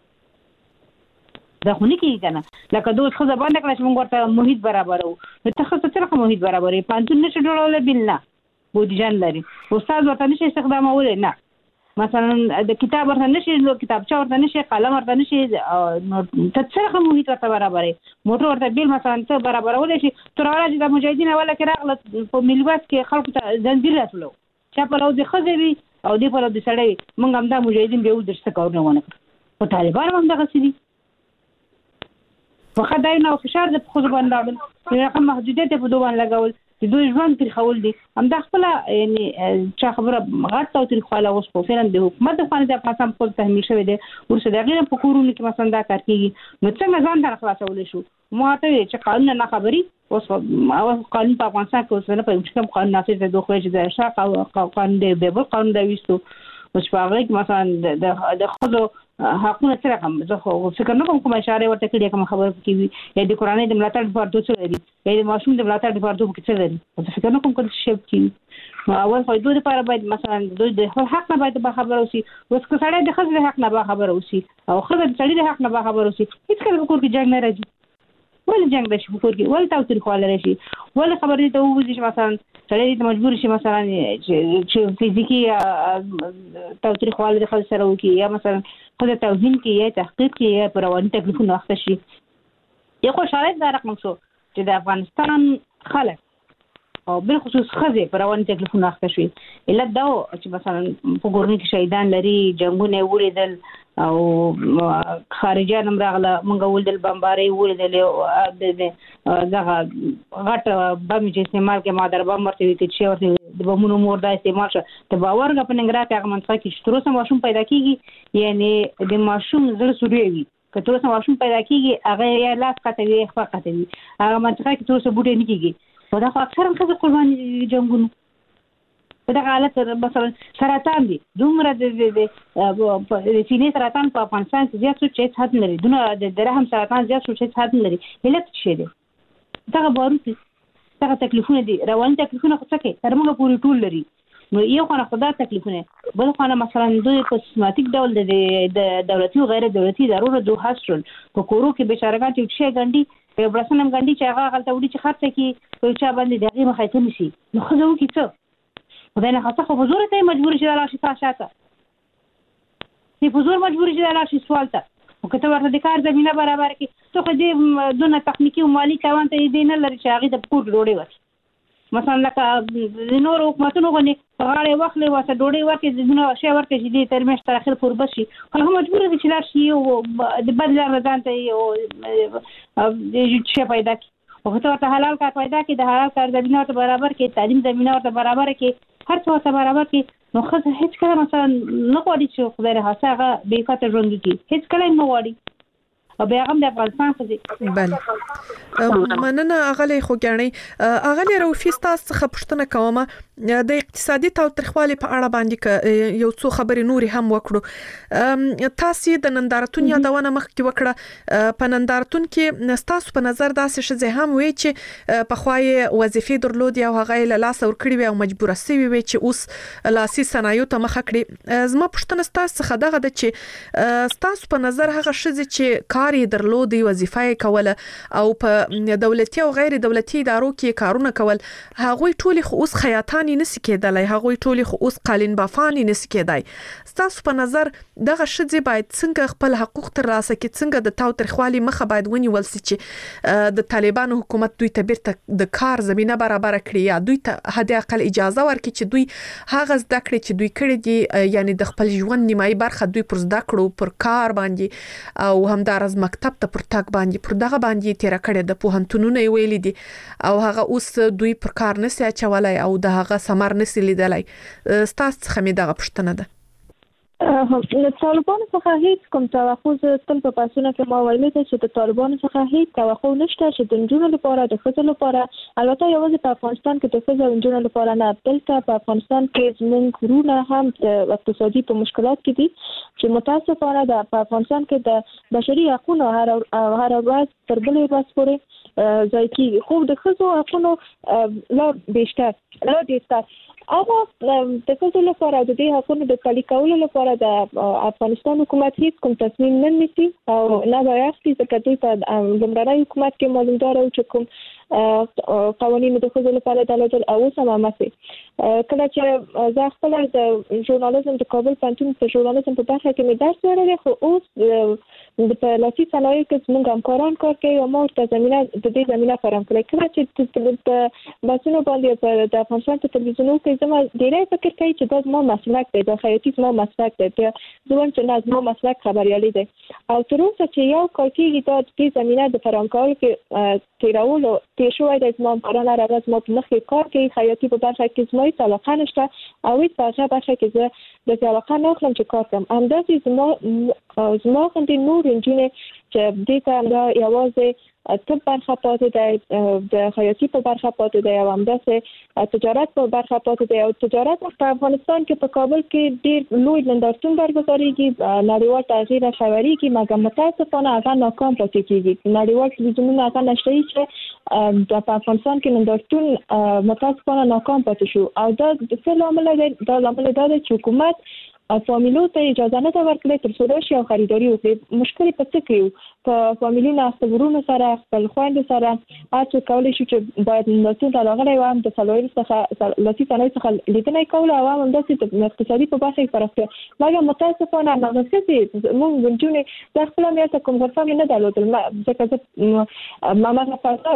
دا خو نه کیږي کنه لکه دوی خو ځبان کړل چې موږ ورته محیط برابرو نو ته خو څه محیط برابرې پانتون نشي جوړول بل نه بودیجان لري استاد ورته نشي استخدامول نه مثلا د کتاب ورته نشي نو کتابچه ورته نشي قلم ورته نشي نو ته څه محیط ورته برابرې موټر ورته بل مثلا ته برابرول شي تر هغه چې د مجاهدین ولا کې راغله په مليواس کې خلکو ته زنجیر راتلو چې په لو د خزوي او دی په لو د سړی موږ هم د مجاهدین به ودرسته کارونه ونه په طالبان هم دغه سړي فقط دا نه فشار د خو باندې راغل هغه محدودیت په دوه باندې لګول د دوی ژوند تر خول دي هم دا خپل یعنی چې خبره غټ او تر خواله اوس په فعلا د حکومت د خانه د افغانستان په تحمیل شوی دی ورسره د غیر په کورونو کې مثلا دا کار کیږي نو څنګه ځان در خلاصول شو مو ته چې قانون نه خبري اوس قانون په افغانستان کې اوس نه په کوم قانون نافذ دی دوه چې د شاق قانون دی به قانون دی وستو اوس په هغه کې مثلا د د خود حقونه سره کوم زه خو فکر نه کوم کوم اشاره ورته کړی کوم خبر کوي یا د قرآني د ملاتړ لپاره دوه څه لري یا د ماشوم د ملاتړ لپاره دوه څه لري زه فکر نه کوم کوم څه کوي اول خو دوی لپاره باید مثلا دوی د حق نه باید به خبر اوسي اوس که سړی د خځې د حق نه به خبر اوسي او خځه د سړي د حق نه به خبر اوسي هیڅ کله کور کې جنگ نه راځي ول جنگ د شي کور کې ول تاسو خو لري شي ول خبرې ته وځي چې مثلا سړی ته مجبور شي مثلا چې فزیکی تاسو خو لري خل سره وکي یا مثلا خو توهین کې یا تحقیق کې یا پرواني تکلیفونه واخته شي یو خو شرایط دا رقم شو چې د افغانستان خلک او بل خصوص خزه پرواني تکلیفونه واخته شي علت دا چې مثلا په ګورني کې شهیدان لري جنگونه ولیدل او خارجيان هم راغله مونږ ولدل بمباري ولدل د دغه غټ بم چې استعمال کې مادر بم ورته وي چې ورته د بمونو مور دا استعمال شو ته باور غو په ننګرهار کې هغه منځ کې شترو سم ماشوم پیدا کیږي یعنی د ماشوم زړه سوري وي که تر اوسه ماشوم پیدا کیږي هغه یا لاس قطوي خپل قطوي هغه منځ کې تر اوسه بوټي نه کیږي په دا خو اکثر هم خزه قرباني جنگونو په دغه حالت مثلا سرطان دي دومره د سینې سرطان په افغانستان کې زیات شو چې حد لري دونه د رحم سرطان زیات شو چې حد لري علت څه دی دغه باروتي دغه تکلیفونه دي رواني تکلیفونه خو څه کې تر موږ پورې ټول لري نو یو خو نه خدا تکلیفونه بل خو نه مثلا دوی په سیستماتیک ډول د دولتي او غیر دولتي ادارو د هاستل په کورو کې بشارګان چې شي ګنډي یو برسنم ګنډي چې هغه غلطه وړي چې خرڅه کې په چا باندې دغه مخایته نشي نو خو زه وکړم خدای نه خاصه خو حضور ته مجبور شي راشي فاشاته چې حضور مجبور شي راشي سوال ته او کته ورته د کار زمينه برابر کی ته خو دې دونه تخنیکی او مالی توان ته دې نه لري چې هغه د پور ډوړې وي مثلا لکه د نور حکومتونو غني غاړې وخلې واسه ډوړې ورکې د دونه شی ورکې چې دې ترمنځ تر اخر پور بشي خو هم مجبور دي چې راشي او د بدل رضان ته او د شی پیدا کی او ته ورته حلال کار پیدا کی د حلال کار زمينه ورته برابر کی تعلیم زمينه ورته برابر کی هر څه ورته برابر کی نو خو هیڅ کله مثلا نه غواړي چې خدای راځي هغه به کاته ژوند کی هیڅ کله نه غواړي او بیا هم د افغانستان څخه بله مننه اغلی خو ګڼي اغلی روفي تاسو څخه پوښتنه کوم د اقتصادي تاوتریخوالي په اړه باندې یو څو خبرې نوري هم وکړو تاسو د نندارتون یادونه مخکې وکړه په نندارتون کې تاسو په نظر داسې شې هم وی چې په خوای وظیفې درلودي او هغه له لاس ورکړي وي او مجبوره سوي وي چې اوس لاسي صنایع ته مخ کړي زما پوښتنه تاسو څخه دغه د چې تاسو په نظر هغه شې چې کار درلودي وظیفه کوله او په دولتي او غیر دولتي ادارو کې کارونه کول هغه ټول خو اوس خیاطانی نس کېدلای هغه ټول خو اوس قالین بافانی نس کېدای تاسو په نظر دغه شې باید څنګه خپل حقوق تر راسه کې څنګه د تاوتریخوالي مخه باید ونیول سي چې د طالبانو حکومت دوی ته بیرته د کار زمينه برابر کړي یا دوی ته هدا اقل اجازه ورکړي چې دوی هغه زده کړي چې دوی کړي دي یعنی د خپل ژوند نیمایي برخه دوی پر زده کړو پر کار باندې او همدارز مکتب ته پر تاک باندې پر دغه باندې تیر کړي د پوهنتونونو ویلي دي او هغه اوس دوی پر کار نسي اچولای او د هغه ثمر نسي لیدلای ستاسو څخه مې دغه پوښتنه ده له طالبانو څخه هیڅ کوم توقع تل په پاسونه کې ما ویلي چې د طالبانو څخه هیڅ توقع نشته چې د نجونو لپاره د ښځو لپاره البته یوازې په افغانستان کې د ښځو او نجونو لپاره نه بلکې په افغانستان کې زموږ ورونه هم د اقتصادي په مشکلات کې دي چې متاسفانه د افغانستان کې د بشري حقوقو هر هر ورځ تر بلې ورځ پورې ځای کېږي خو د ښځو حقوقو لا بیشتر لا ډېر اما د ښځو لپاره د دې حقوقو د پلي کولو لپاره د افغانستان حکومت هیڅ کوم تصمیم نه نیسي او نه وايي چې دوی په لومړني حکومت کې معلومدار او چې کوم قوانين د ښځو لپاره د لږ او سمامه سي کله چې زه خپل د ژورنالیزم د کابل پوهنتون په ژورنالیزم په برخه کې مې درس ویلی خو اوس د لاسي صنایعو کې موږ همکاران کار کوي او ما ورته زمینه د دې زمینه فراهم کړې کله چې په باسونو باندې په د افغانستان په تلویزیونونو کې زما ډیری فکر کوي چې دا زما مسلک دی، دا خیاطي زما مسلک دی، بیا زمون چې نه زما مسلک خبريالي دی. او تر اوسه چې یو کال کېږي دا د زمينه د فرهنګ کول کې تیرولو تیر شوی دی. زما کارونه راغله زما په مخ کې کار کوي، خیاطي په برخه کې زما هیڅ علاقه نشته او هیڅ په هغه برخه کې زه د علاقه نه اخلم چې کار کوم. همداسې زما زما غوندې نور نجونې چې دې ته یوازې طب برخه پاتې دی، د خیاطي په برخه پاتې دی او همداسې تجارت په برخه پاتې دی. او تجارت په افغانستان کې په کابل کې ډېر لوی نندارتون برګزارېږي، نړیوال تغییر خبرېږي، مګر متاسفانه هغه ناکام پاتې کېږي. نړیوال تلویزیونونه هغه نشري چې د افغانستان کې نندارتون متاسفانه ناکام پاتې شو. او دا د څه لامل دی؟ دا لامل دا دی چې حکومت فامیلو ته اجازه نه ده ورکړې تر څو راشي او خریداري وکړي. مشکل په څه کې په فامیلونو خپل ورونو سره خپل خویندو سره هڅه کولی شو چې باید نندارتون ته راغلی وم د څلورو څخه لاسي صنایعو څخه لیدنه یې کوله او هم همداسې د اقتصادي په برخه کې پراختیا. مګر متاسفانه هماغسې زموږ نجونې دا خپله مې هلته کوم غرفه مې نه درلودل، ځکه زه هماغه فضا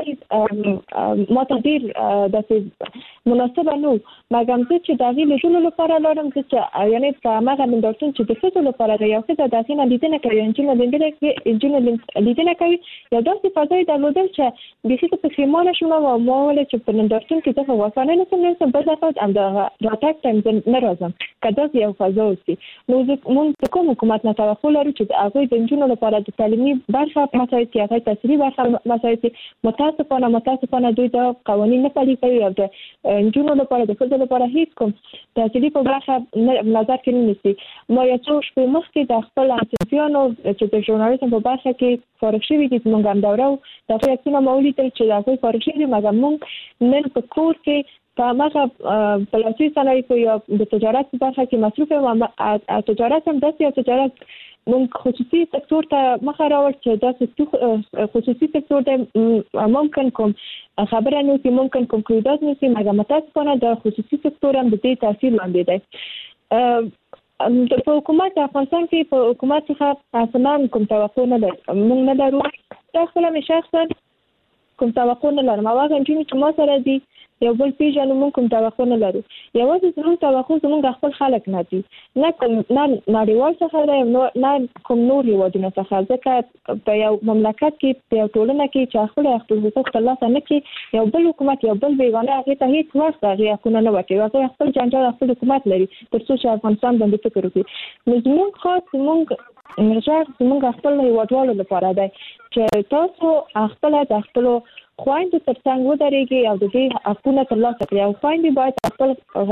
ما ته ډېر داسې مناسبه نه و. مګر زه چې د هغې لیدلو لپاره لاړم، زه چې یعنې په هماغه نندارتون چې د ښځو لپاره دی، یو ښځه د هغې نه لیدنه کوي، نجونې لیدنه کوي، یو داسې فضا یې درلودل چې بیخي زه پښیمانه شوم او ما وویل چې په نندارتون کې زه په غرفه نه نشم نرسم، بل دفعه همدغه راتګ ټایم زه نه راځم که داسې یو فضا اوسي. نو موږ د کوم حکومت نه توقع لرو چې د هغوی د نجونو لپاره د تعلیمي برخه مساعد کړي، هغوی تحصیلي برخه مساعد کړي. متاسفانه متاسفانه دوی دا قوانین نه پلي کوي او د نجونو لپاره د ښځو لپاره هیڅ کوم تحصیلي په برخه نظر کې نه نیسي. ما یو څو شپې مخکې د خپل همصنفیانو چې د ژورنالیزم په برخه کې فارغ شوي دي زموږ هم دوره و، د هغوی عکسونه مو ولیدل چې د هغوی فارغ شوي دي، مګر موږ نن په کور کې په هماغه په لاسي صنایعو یا د تجارت په برخه کې مصروف یم. او تجارت هم داسې یو تجارت موږ خصوصي سکتور ته مخه راوړ چې داسې خصوصي سکتور دی ممکن کوم خبره نه وي، ممکن کوم قرارداد نه وي، مګر متاسفانه د خصوصي سکتور هم د دې تاثیر لاندې دی. په حکومت افغانستان کې په حکومت څخه اصلا کوم توقع نه لري، موږ نه لرو. دا خپله مې شخصا کوم توقع نه لرم او هغه نجونې چې ما سره دي یو بل پیژنو، موږ کوم توقع نه لرو. یوازې زموږ توقع زموږ خپل خلک نه دي، نه کوم نه نړیوال څخه دی نه کوم نور هېوادونه څخه، ځکه په یو مملکت کې په یو ټولنه کې چې خپل خپل حقوق ترلاسه نه کړي، یو بل حکومت یو بل بیګانه هغې ته هېڅ وخت هغې حقونه نه ورکوي. هغوی خپل جنجال خپل حکومت لري تر څو چې افغانستان باندې فکر وکړي. نو زموږ خاص زموږ غږ زموږ خپل هېوادوالو لپاره دی چې تاسو خپله د خپلو خویندو تر څنګ ودرېږي او د دې حقونه ترلاسه کړي، او خویندې باید خپل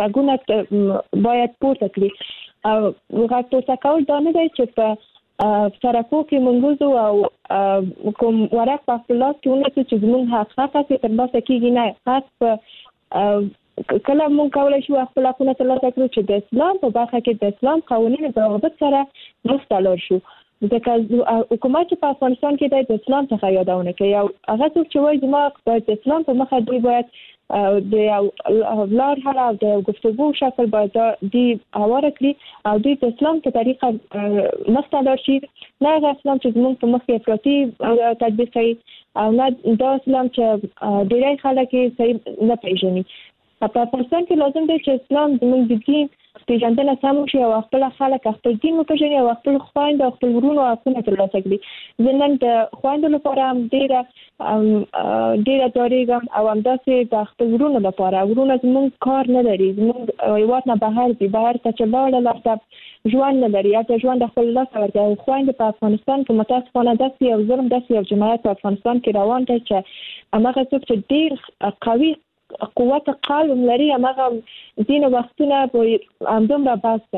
غږونه باید پورته کړي. او غږ پورته کول دا نه دی چې په سرکو کې منګوزو او کوم ورق په خپل لاس کې ونیسو چې زموږ حق حق هسې ترلاسه کېږي. نه، حق په کله موږ کولی شو خپل حقونه ترلاسه کړو چې د اسلام په برخه کې د اسلام قوانینو ضوابط سره مخته لاړ شو. ځکه حکومت چې په افغانستان کې دی د اسلام څخه یادونه کوي، او هغه څوک چې وایي زما باید د اسلام په مخه دوی باید د یو لار حل او د گفتگو شکل باید دوی هواره کړي او دوی د اسلام په طریقه مخته لاړ شي، نه هغه اسلام چې زموږ په مخ کې افراطي تطبیق کوي او نه دا اسلام چې ډېری خلک یې صحیح نه پېژني. په افغانستان کې لازم دی چې اسلام زموږ د دین پیژندنه سم وشي او خپل خلک خپل دین وپېژني او خپل خویندو او خپل ورونو حقونه ترلاسه کړي. زه نن د خویندو لپاره هم ډېره ډېره ډارېږم او همداسې د خپل ورونو لپاره. ورونه زموږ کار نه لري، زموږ هېواد نه بهر دي، بهر ته چې لاړل هلته ژوند نه لري، هلته ژوند د خپل لاسه ورکوي. او خویندې په افغانستان کې متاسفانه داسې یو ظلم داسې یو جنایت په افغانستان کې روان دی چې هماغه څوک چې ډېر قوي قوت قلم لري هماغه ځینې وختونه همدومره بس دی.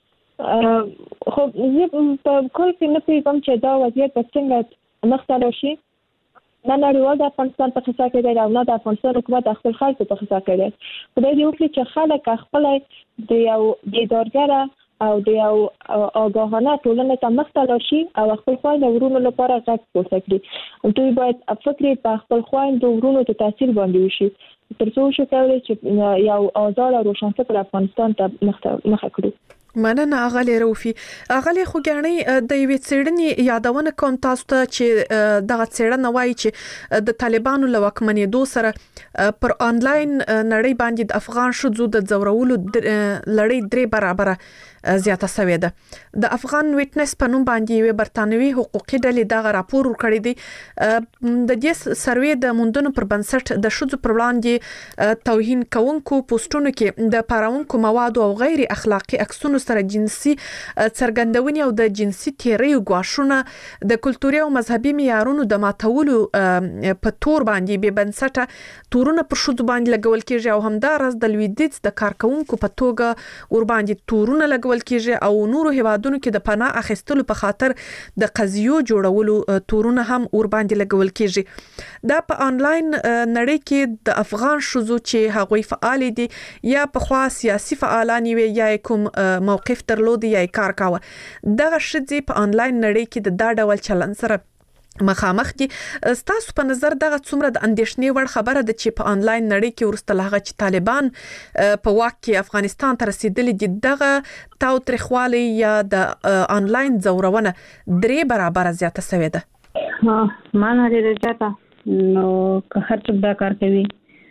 خو زه په کل کې نه پوهېږم چې دا وضعیت به څنګه مخته راشي. نه نړیوال د افغانستان په خصه کې دی او نه د افغانستان حکومت د خپل خلکو په خصه کې دی. خدای دې وکړي چې خلک خپله د یو بیدارګره او د یو آگاهانه ټولنې ته مخته لاړ شي او خپل خویندو ورونو لپاره غږ پورته کړي. دوی باید فکر په خپل خویندو ورونو ته تاثیر باندې وشي تر څو شو کولی چې یو آزاد او روشنفکر افغانستان ته مخه کړو. مننه اغلی روفي اغلی خو ګڼي د یوې څېړنې یادونه کوم تاسو ته چې دغه څېړنه وایي چې د طالبانو له واکمنېدو سره پر انلاین نړۍ باندې د افغان شذو د ځورولو لړۍ درې برابره زیاته شوې ده د افغان ویټنس په نوم باندې یو برتانوي حقوقي ډلې دغه راپور ورکړی دی د دې سروې د موندنو پر بنسټ د شذو پر وړاندې توهین کوونکو پوسټونو کې د پاراونکو مواد او غیر اخلاقی عکسونو سره جنسي څرګندونې او د جنسي تیریو غواښونه د کلتوري او مذهبي معیارونو د ماتولو په تور باندې به بنسټه تورونه پر شذو باندې لګول کېږي او همدارس د لویدیځ د کارکونکو په توګه ور باندې تورونه لګول کېږي او نورو هیوادونو کې د پناه اخیستلو په خاطر د قضیو جوړولو تورونه هم ور باندې لګول کېږي دا په انلاین نړۍ کې د افغان شذو چې هغوی فعال دي یا په خوا سیاسي فعالان وي یا کوم موقف درلودي یا کار کاوه دغه شذې په انلاین نړۍ کې د دا ډول چلن سره مخامخ دي ستاسو په نظر دغه څومره د اندېښنې وړ خبره ده چې په انلاین نړۍ کې ورسته هغه چې طالبان په واک کې افغانستان ته رسیدلي دي دغه تاوتریخوالی یا د انلاین ځورونه درې برابر زیاته شوې ده ها معنا لري چې نو که هر څه دا کار کوي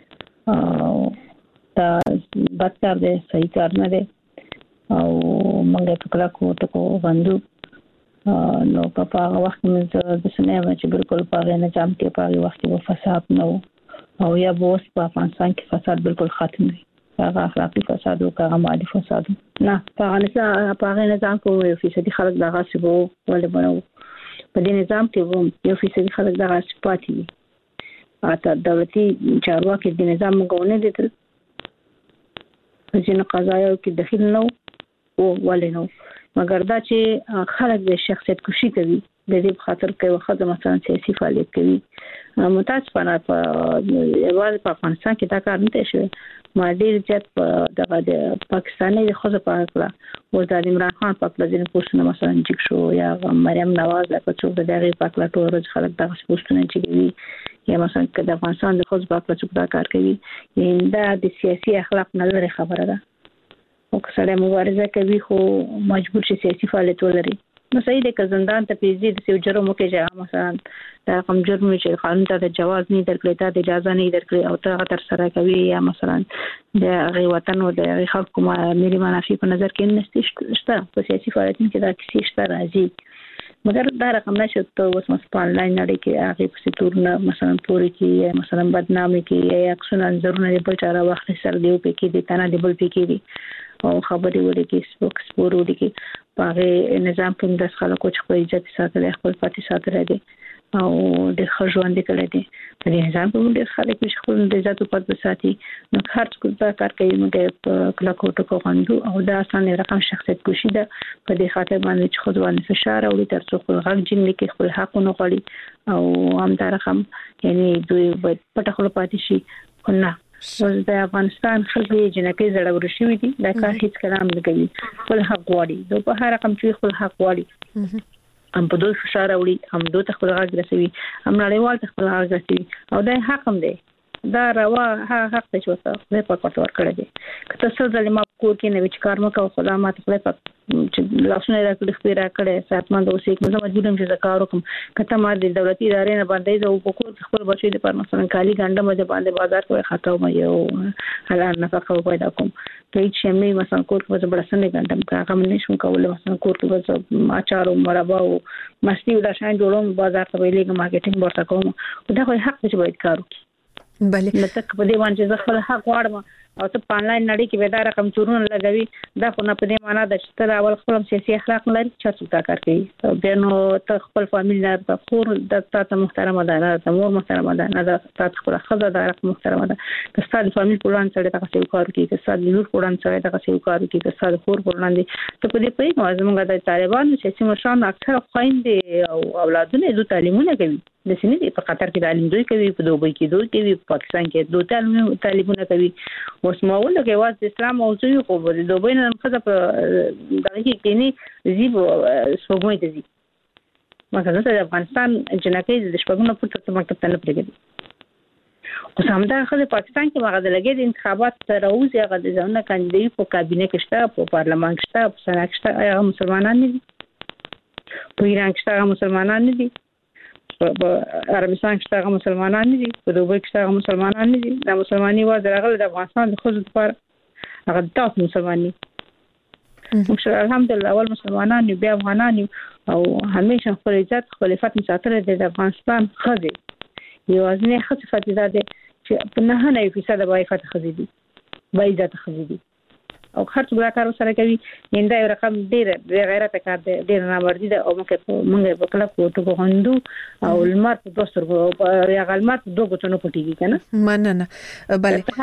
دا بدتر دی صحیح کار نه دی او موږ په کله کو ته کو باندې نو په هغه وخت کې د سنیما چې بالکل په هغه نظام کې په هغه وخت کې فساد نه او یا بوس په افغانستان کې فساد بالکل ختم دی هغه اخلاقی فساد او هغه مالی فساد نه په هغه په هغه نظام کې یو فیصدي خلک دغه سبو ولې بنو په دې نظام کې یو فیصدي خلک دغه سپاتي اته دولتي چارواکي د نظام مګونه دي تل ځینې قضایا کې دخیل نه او ولې نه مګر دا چې خلک د شخصیت کشي کوي د دې په خاطر کې وخت مثلا سیاسي فعالیت کوي متاسفانه په یوازې په افغانستان کې دا کار نه شوی ما ډیر زیات د پاکستاني خزه په اړه او د عمران خان په اړه ځینې پوښتنه مثلا جګ شو یا مریم نواز په څو د دغه په اړه ټول خلک دغه پوښتنه کوي یا مثلا د افغانستان د خزه په اړه څه دا کار کوي دا د سیاسي اخلاق نه لري خبره ده او که سره مبارزه کوي خو مجبور شي سیاسي فعالیت ولري نو صحیح دی که زندان ته پیځي د سیو جرم کې مثلا دا کوم جرم چې قانون ته د جواز نه درکړي ته د اجازه نه درکړي او ته تر سره کوي یا مثلا د غي وطن او د خلکو ملي منافع په نظر کې نه شته په سیاسي فعالیت کې دا کیسه شته راځي مګر دا رقم نشو ته اوس مثلا آنلاین نړۍ کې هغه په تورونه مثلا پوري کې مثلا بدنامي کې یا اکسونه ضروري نه په چاره وخت سره دی په کې دي تنه دی بل په کې دي او خبرې وړي کې سپوک سپورو دي کې په نظام په داس خلکو چې خپل عزت ساتل خپل پاتې ساتل دي او د خژوند کړي دي په نظام په دې خلک چې خپل د عزت په پاتې ساتي نو هر څه دا کار کوي نو د کله کوټه کو غندو او دا اسانه رقم شخصیت کوشي ده په دې خاطر باندې چې خود باندې فشار او تر څو خپل حق جن کې خپل حق نه غړي او هم دا رقم یعنی دوی پټه خپل پاتې شي نه د افغانستان خلک جنکې زړه ورشي دي دا کار هیڅ کلام نه کوي خپل حق غواړي دوی په هر رقم چې خپل حق غواړي هم په دوی فشار وړي هم دوی خپل حق رسوي هم نړیوال خپل حق رسوي او دا حق هم دی دا روا حق ته چې وسه نه په کوټ ور کړی دی که تاسو ځلې ما کور کې نه وچ کار مکو خدا ما ته خپل چې لاسونه راکړي خپل راکړي ساتمن اوسې کوم مجبورم چې زکار وکم کته ما د دولتي ادارې نه باندې زه په کور خپل بچی د پر مثلا کالی ګنده مده باندې بازار کې خاطو مې یو حلال نفقه پیدا کوم هیڅ شی مې مثلا کور کې بل څه نه ګندم کا کوم نشم کولای مثلا کور کې اچار او مربا او مستی ولا شان جوړوم بازار ته ویلې مارکیټینګ ورته کوم دا خو حق چې باید کار وکړي بله لکه په دې باندې ځخه خپل حق غواړم او ته په انلاین نړۍ کې به دا رقم چورونه لګوي دا خو نه په دې معنی ده چې تر اول خپل سیاسي اخلاق لري چې څه تا کار کوي بیا نو ته خپل فامیل نه د خور د تاسو محترمه ده نه د مور محترمه ده نه د تاسو خپل خزه ده محترمه ده که تاسو فامیل پلان سره تاسو یو کار کوي که تاسو لور پلان سره تاسو یو کار کوي که تاسو خور پلان دي ته په دې په موازمه د طالبانو سیاسي مشران اکثر خويندې او اولادونه د تعلیمونه کوي د سینې په قطر کې تعلیم دوی کوي په دوبۍ کې دوی کوي په پاکستان کې دوی تعلیم تعلیمونه کوي اوس ماول کې واز اسلام موضوع خو د دوبۍ نه خزه په دغه کې کینی زیب سپوږمۍ ته زی مثلا د افغانستان جنکې د شپږونو په تاسو مکتب ته نه پرېږدي په همدا خله پاکستان کې هغه د لګي د انتخابات تر اوسه هغه د ځونه کاندیدای په کابینه کې شته په پارلمان کې شته په سنا کې شته هغه مسلمانان نه دي په ایران کې شته هغه مسلمانان نه دي په عربستان کې شته هغه مسلمانان نه دي په دوبۍ کې شته هغه مسلمانان نه دي د مسلمانۍ و درغله د افغانستان د خود لپاره هغه تاسو مسلمانۍ موږ الحمدلله اول مسلمانان بیا افغانان او همیشه خپل عزت خپل عفت مساتره د افغانستان خزي یوازنی خصفت ده چې په نه نه فیصد به عفت خزي دي به عزت خزي دي او خرڅ بلا کار سره کوي نندا یو رقم ډیر غیرت کار دی ډیر نامردی ده او موږ موږ په کله کوټو غوندو او المار په دوستر یا غلمات دوه غوتنو پټیږي کنه مننه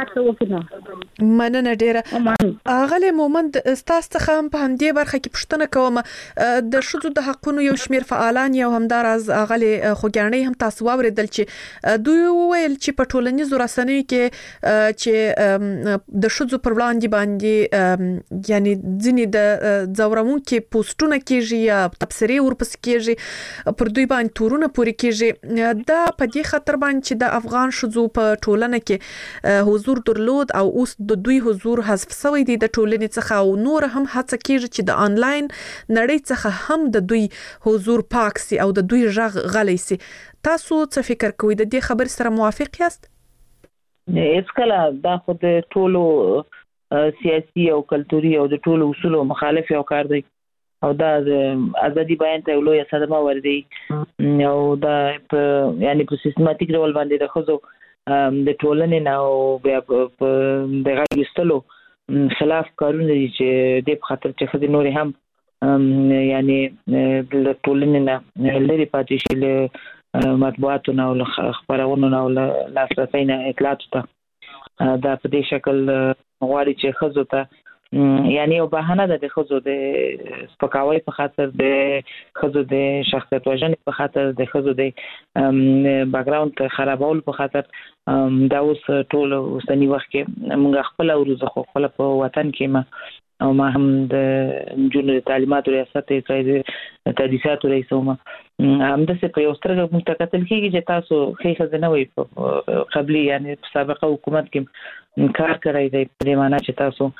بله مننه ډیره اغله مومند ستاسو څخه په همدې برخه کې پښتنه کوم د شذو د حقونو یو شمیر فعالان یو همدار از اغله خوګانې هم تاسو اوریدل چې دوی ویل چې په ټولنیزو رسنیو کې چې د شذو پر وړاندې باندې یعنی ځینې د ځورمون کې پوسټونه کېږي یا تبصرې ورپسې کېږي پر دوی باندې تورونه پوري کېږي دا په دې خاطر باندې چې د افغان شذو په ټولنه کې حضور درلود او اوس د دوی حضور حذف شوی دی د ټولنې څخه او نور هم هڅه کېږي چې د انلاین نړۍ څخه هم د دوی حضور پاک سي او د دوی ژغ غلي سي تاسو څه فکر کوئ د دې خبر سره موافق یاست؟ هیڅ کله دا خو د ټولو سیاسي او کلتوري او د ټولو اصولو مخالف یو کار دی او دا ازادي بیان ته لوی صدمه وردی او دا یعنی په سیستماتیک ډول باندې د خزو د ټولنې نه او بیا په د غوښتلو خلاف کارونه دي چې د خاطر چې خزي نور هم یعنی د ټولنې نه لري پاتې شي له مطبوعاتو او خبرونو او لاسرسي نه اطلاعات ته دا په دې شکل غواړي چې خزو ته یعنی یو بهانه ده د خزو د سپکاوي په خاطر د خزو د شخصیت وژنې په خاطر د خزو د بیک ګراوند خرابول په خاطر دا اوس ټول اوسنی وخت کې موږ خپل ورزخ خپل په وطن کې ما او ما هم د جنونو تعلیمات ریاست ته تدریسات ریسوم هم د څه په یو سترګه موږ ته کتل کېږي چې تاسو خې خزنه وي په قبلي یعنی په سابقه حکومت کې کار کوي د دې معنی چې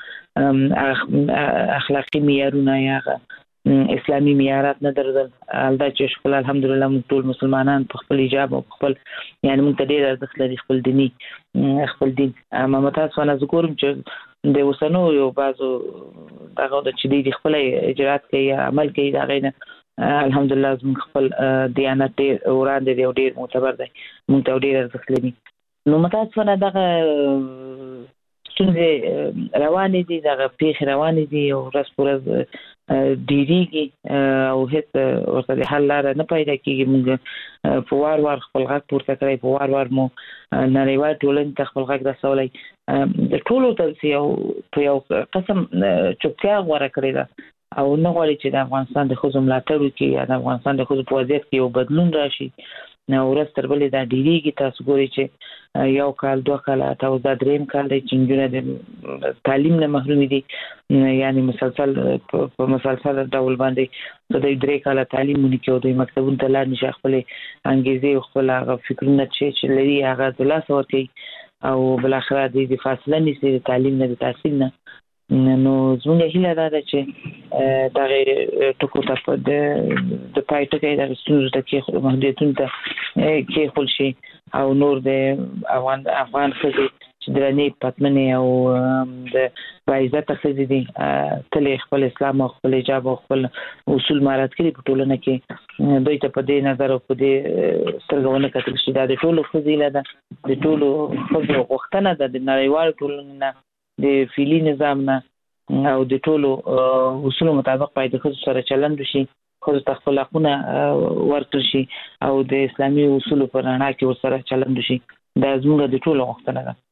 تاسو اخلاقی معیارونه یا اسلامي معیارات نه درلودل الدا چې خپل الحمدلله موږ ټول مسلمانان په خپل حجاب او خپل یعنی موږ ته ډیر ارزښت لري خپل دیني خپل دین اما تاسو نه ذکرم چې د وسنو یو بازو دغه د چې دی خپل اجرات کوي عمل کوي دا غینه الحمدلله موږ خپل دیانت ډیر وړاندې دی ډیر معتبر دی موږ ته ډیر ارزښت لري نو متاسفانه دغه څنګه روان دي دغه پیښ روان دي او ورځ پر ورځ ډیریږي او هیڅ ورته حل لاره نه پیدا کیږي موږ په وار وار خپل غږ پورته کوي په وار وار مو نړیوال ټولنې ته خپل غږ رسولای د ټولو ترڅ یو په یو قسم چوپتیا غوړه کړی ده او نه غواړي چې د افغانستان د خزو ملاتړ وکړي یا د افغانستان د خزو په وضعیت کې یو بدلون راشي نو ورځ تر بلې دا ډیریږي تاسو ګورئ چې یو کال دوه کال تاسو دا دریم کال دی چې نجونې د تعلیم نه محروم دي یعنی مسلسل په مسلسل ډول باندې د درې کال تعلیم مونږ کې د مکتبونو ته لاړ نشي خپل انګیزه خپل هغه فکرونه چې لري هغه د لاس ورته او بل اخر د فاصله نشي د تعلیم نه د تحصیل نه نو زموږ هیله دا ده چې دا غیر ټکو ته د د پایټکې د ستونزو ته کې محدودیتونه ته کې خپل شي او نور د افغان افغان خزي چې درنې پاتمنې او د عزت خزي دي تل خپل اسلام او خپل حجاب او خپل اصول مارات کړي په ټولنه کې دوی ته په دې نظر او په دې سترګونه کتل شي دا د ټولو خزي له د ټولو خزو غوښتنه ده د نړیوال ټولنې د فعلی نظام نه او د ټولو اصول مطابق باید خو سره چلند شي خو تخپل حقونه ورکړي شي او د اسلامي اصول پر اړه کې سره چلند شي دا زموږ د ټولو غوښتنه ده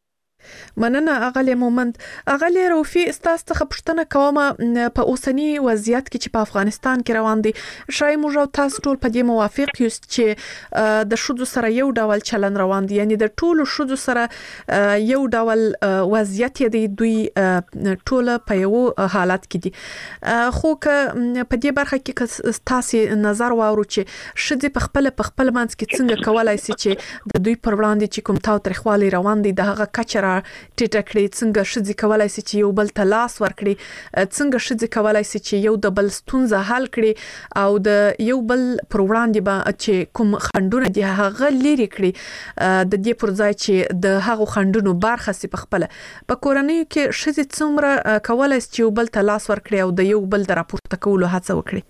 مننه اغلی مومند. اغلی روفي استاس څخه پوښتنه کومه په اوسنی وضعیت کې چې په افغانستان کې روان دي شای موږ او تاسو ټول په دې موافق یو چې د شذو سره یو ډول چلن روان دي، یعنی د ټولو شذو سره یو ډول وضعیت دی، دوی ټول په یو حالت کې دي. خو که په دې برخه کې تاسو نظر واورو چې شذې په خپل په خپل منځ کې څنګه کولای شي چې د دوی پر وړاندې چې کوم تاو ترخوالي روان دي د هغه کچره ټیټه کړي، څنګه شذې کولای شي چې یو بل ته لاس ورکړي، څنګه شذې کولای شي چې یو د بل ستونزه حل کړي او د یو بل پر وړاندې به چې کوم خندونه دي هغه لري کړي د دې پر ځای چې د هغو خندونو برخه سي په خپل په کورنۍ کې شذې څومره کولای شي چې یو بل ته لاس ورکړي او د یو بل د راپورته کولو هڅه وکړي.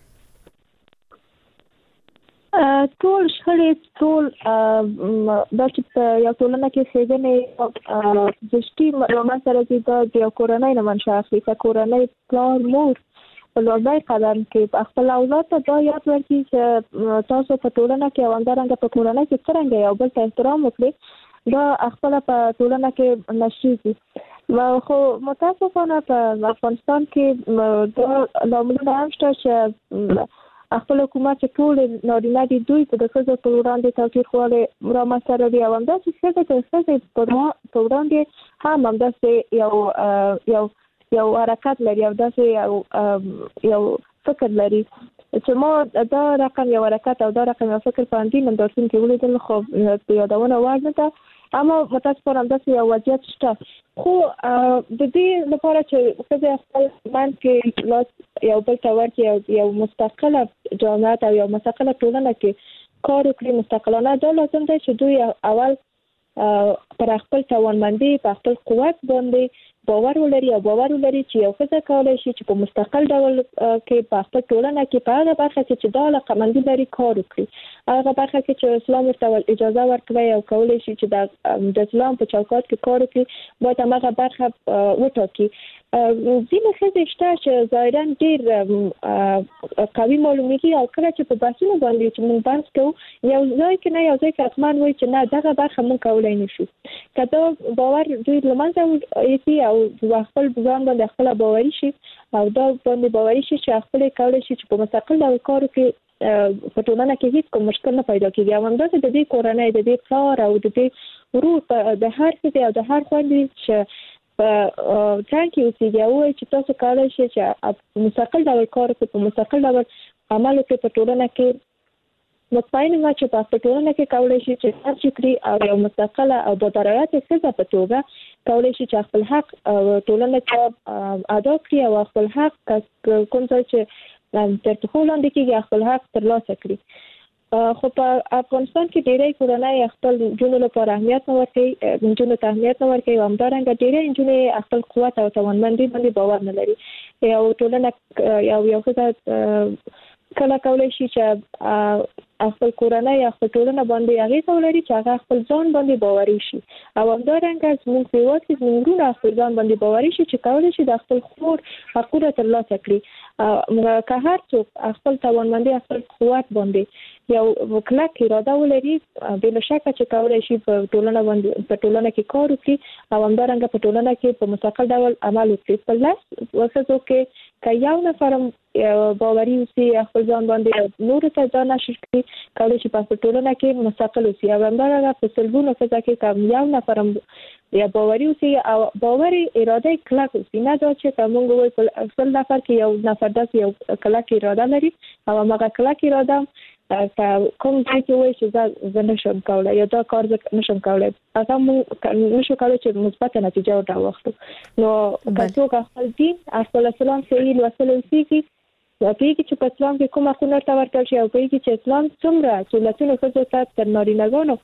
ټول شخړې ټول د چې یو ټولنه کې څنګه د شتي رومان سره د یو کورنۍ نه منشأ اخلي، چې کورنۍ پلار مور په لوړ قدم کې خپل اولاد ته دا یاد ورکړي چې تاسو په ټولنه کې او همدارنګه په کورنۍ کې څنګه یو بل ته احترام وکړي، دا خپل په ټولنه کې نشي. خو متاسفانه په افغانستان کې دا لاملونه هم شته چې خپل حکومت چې ټول نارینه دي دوی په دغه په وړاندې تاوتریخوالی رامنځته کوي او همداسې ښځې چې ښځې په وړاندې هم همداسې یو یو یو حرکت لري او داسې یو یو فکر لري چې ما دا رقم یو حرکت او دا رقم یو فکر په اندی نندارتون کې ولیدل، خو په یادونه وړ نه ده، اما متاسفانه همداسې یو وضعیت شته. خو د دې لپاره چې ښځې خپل منځ کې لاس یو بل ته ورکړي، یو مستقله جامعه او یو مستقله ټولنه کې کار وکړي مستقلانه، دا لازم دی چې دوی اول پر خپل توانمندي په خپل قوت باندې باور ولري او باور ولري چې یو ښځه کولای شي چې په مستقل ډول کې په خپل ټولنه کې په هغه برخه کې چې دا علاقمندي لري کار وکړي، هغه برخه کې چې اسلام ورته اجازه ورکوي او کولای شي چې د اسلام په چوکاټ کې کار وکړي باید هغه برخه وټاکي. ځینې ښځې شته چې ظاهرا ډېر قوي معلومیږي او کله چې په بحثونو باندې چې موږ بحث کوو یو ځای کې نه یو ځای کې حتما وایي چې نه دغه برخه موږ کولی نه شو، که دا باور دوی له منځه یوسي او خپل ځان باندې خپله باوري شي او دا باندې باوري شي چې خپل کولی شي چې په مستقل ډول کار وکړي په ټولنه کې هیڅ کوم مشکل نه پیدا کېږي. او همداسې د دې کورنۍ د دې پلار او د دې ورور د هر ښځې او د هر خویندې چې په ځان کې اوسېږي او وایي چې تاسو کولی شئ چې په مستقل ډول کار وکړئ، په مستقل ډول عمل وکړئ په ټولنه کې، مطمئن یم چې په ټولنه کې کولی شي چې هر فکري او یو مستقله او بادرایت ښځه په توګه کولی شي چې خپل حق ټولنه کې ادا کړي او خپل حق کوم ځای چې تر ټولو لاندې کېږي خپل حق ترلاسه کړي. خو په افغانستان کې ډېری کورنۍ خپل نجونو لپاره اهمیت نه ورکوي، نجونو ته اهمیت نه ورکوي او همدارنګه ډېری نجونې خپل قوت او توانمندي باندې باور نه لري. یو ټولنه یو یو ښځه کله کولی شي چې خپل کورنۍ یا خپل ټولنه باندې اغېزه ولري چې هغه خپل ځان باندې باوري شي او همدارنګه زموږ په هېواد کې زموږ وروڼه خپل ځان باندې باوري شي چې کولی شي د خپل خور حقونه ترلاسه کړي. که هر څوک خپل توانمندي خپل قوت باندې یو کلک اراده ولري بې شکه چې کولی شي په ټولنه باندې په ټولنه کې کار وکړي او همدارنګه په ټولنه کې په مستقل ډول عمل وکړي. په لس ښځو کې که یو نفر باوري اوسي خپل ځان باندې نورو ته ځان نشر کړي کولی شي په ټولنه کې مستقل اوسي او همدارنګه په سلګونو ښځو کې که یو نفر یا باوري اوسي او باوري اراده کلک اوسي، نه دا چې که موږ وایو په سل نفر کې یو نفر داسې یو کلک اراده لري او هماغه کلک اراده که کوم ځای کې وایي چې زه نشم کولی یا دا کار زه نشم کولی هغه موږ نشو کولی چې مثبته نتیجه ورته واخلو. نو که څوک خپل دین خپل اسلام صحیح لوستلی اوسېږي پوهېږي چې په اسلام کې کوم حقونه ورته ورکړل شي او پوهېږي چې اسلام څومره سهولتونه ښځو ته تر نارینهګانو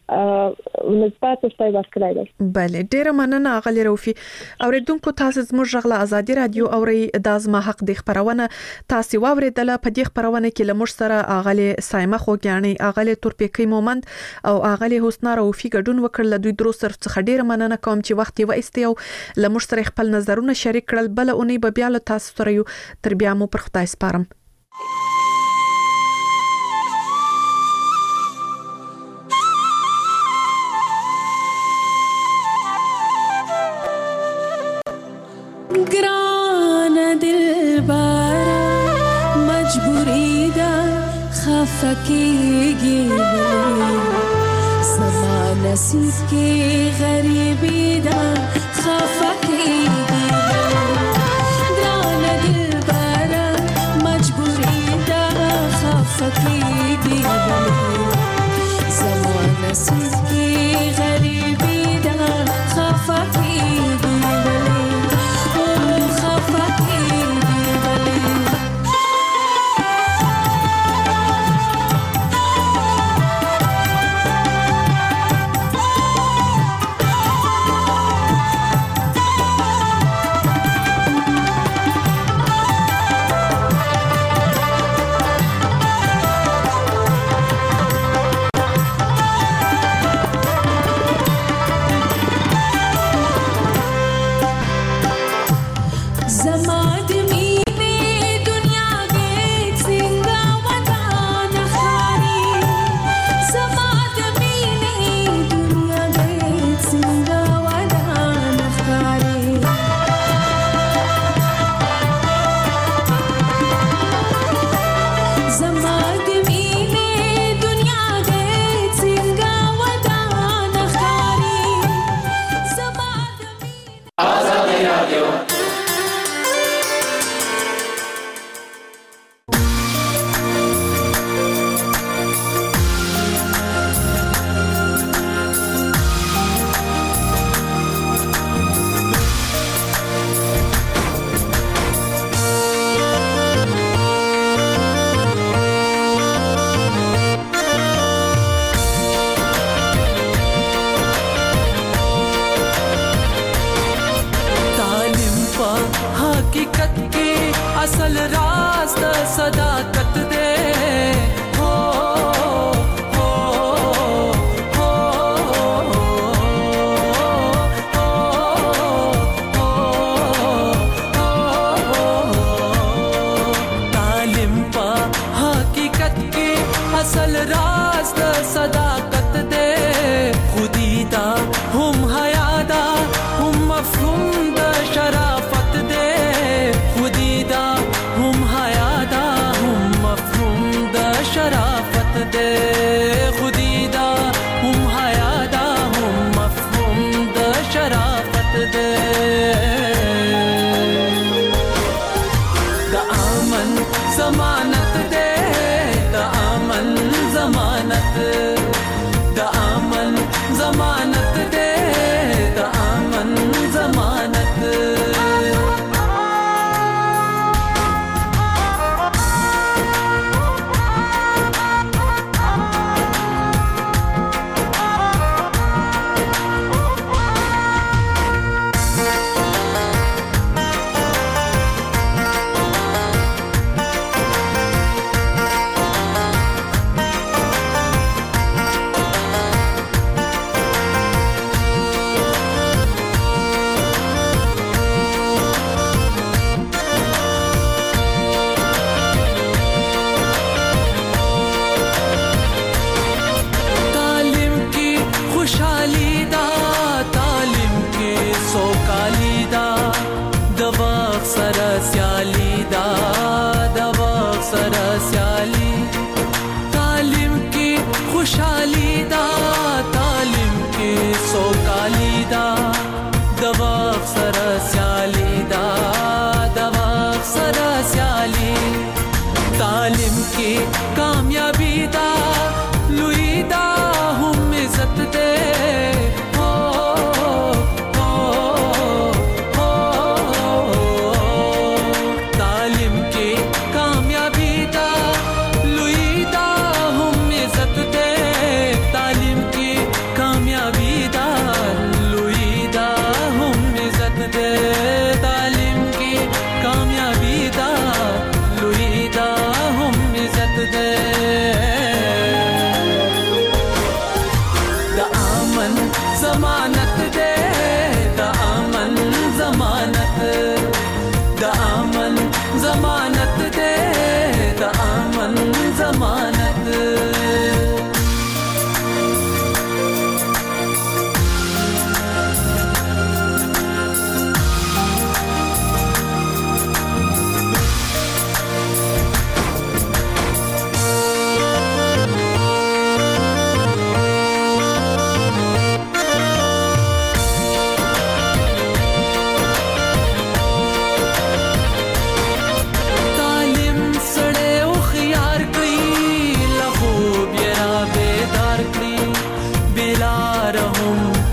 نسبت ورته ورکړی دی. بله ډیره مننه اغلی روفي. اوریدونکو تاسو زموږ غږ له ازادي رادیو اوري د زما حق د خبرونه تاسو واوریدله. په دې خبرونه کې لمر سره اغلی سایمه خوګیانی اغلی تورپیکی مومند او اغلی حسنا روفي ګډون وکړل. دوی درو سره څخه ډیره مننه کوم چې وخت یې وایستي او لمر سره خپل نظرونه شریک کړل. بل اونۍ به بیا له تاسو سره یو تر بیا مو پر خدای سپارم. खफकीगी समा नसीब की गरीबी दा खफकीगी द्रान दिल बारा मजबूरी दा खफकीगी समा नसीब की गरीबी दा खफकीगी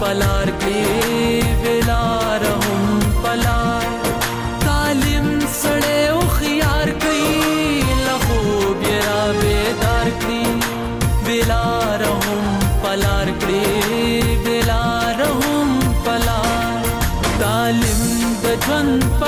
پلار کړي ویلار هم پلار تعلیم سړی او خيار کړي لخوب یې را بیدار کړي ویلار هم پلار کړي ویلار هم پلار تعلیم د ژوند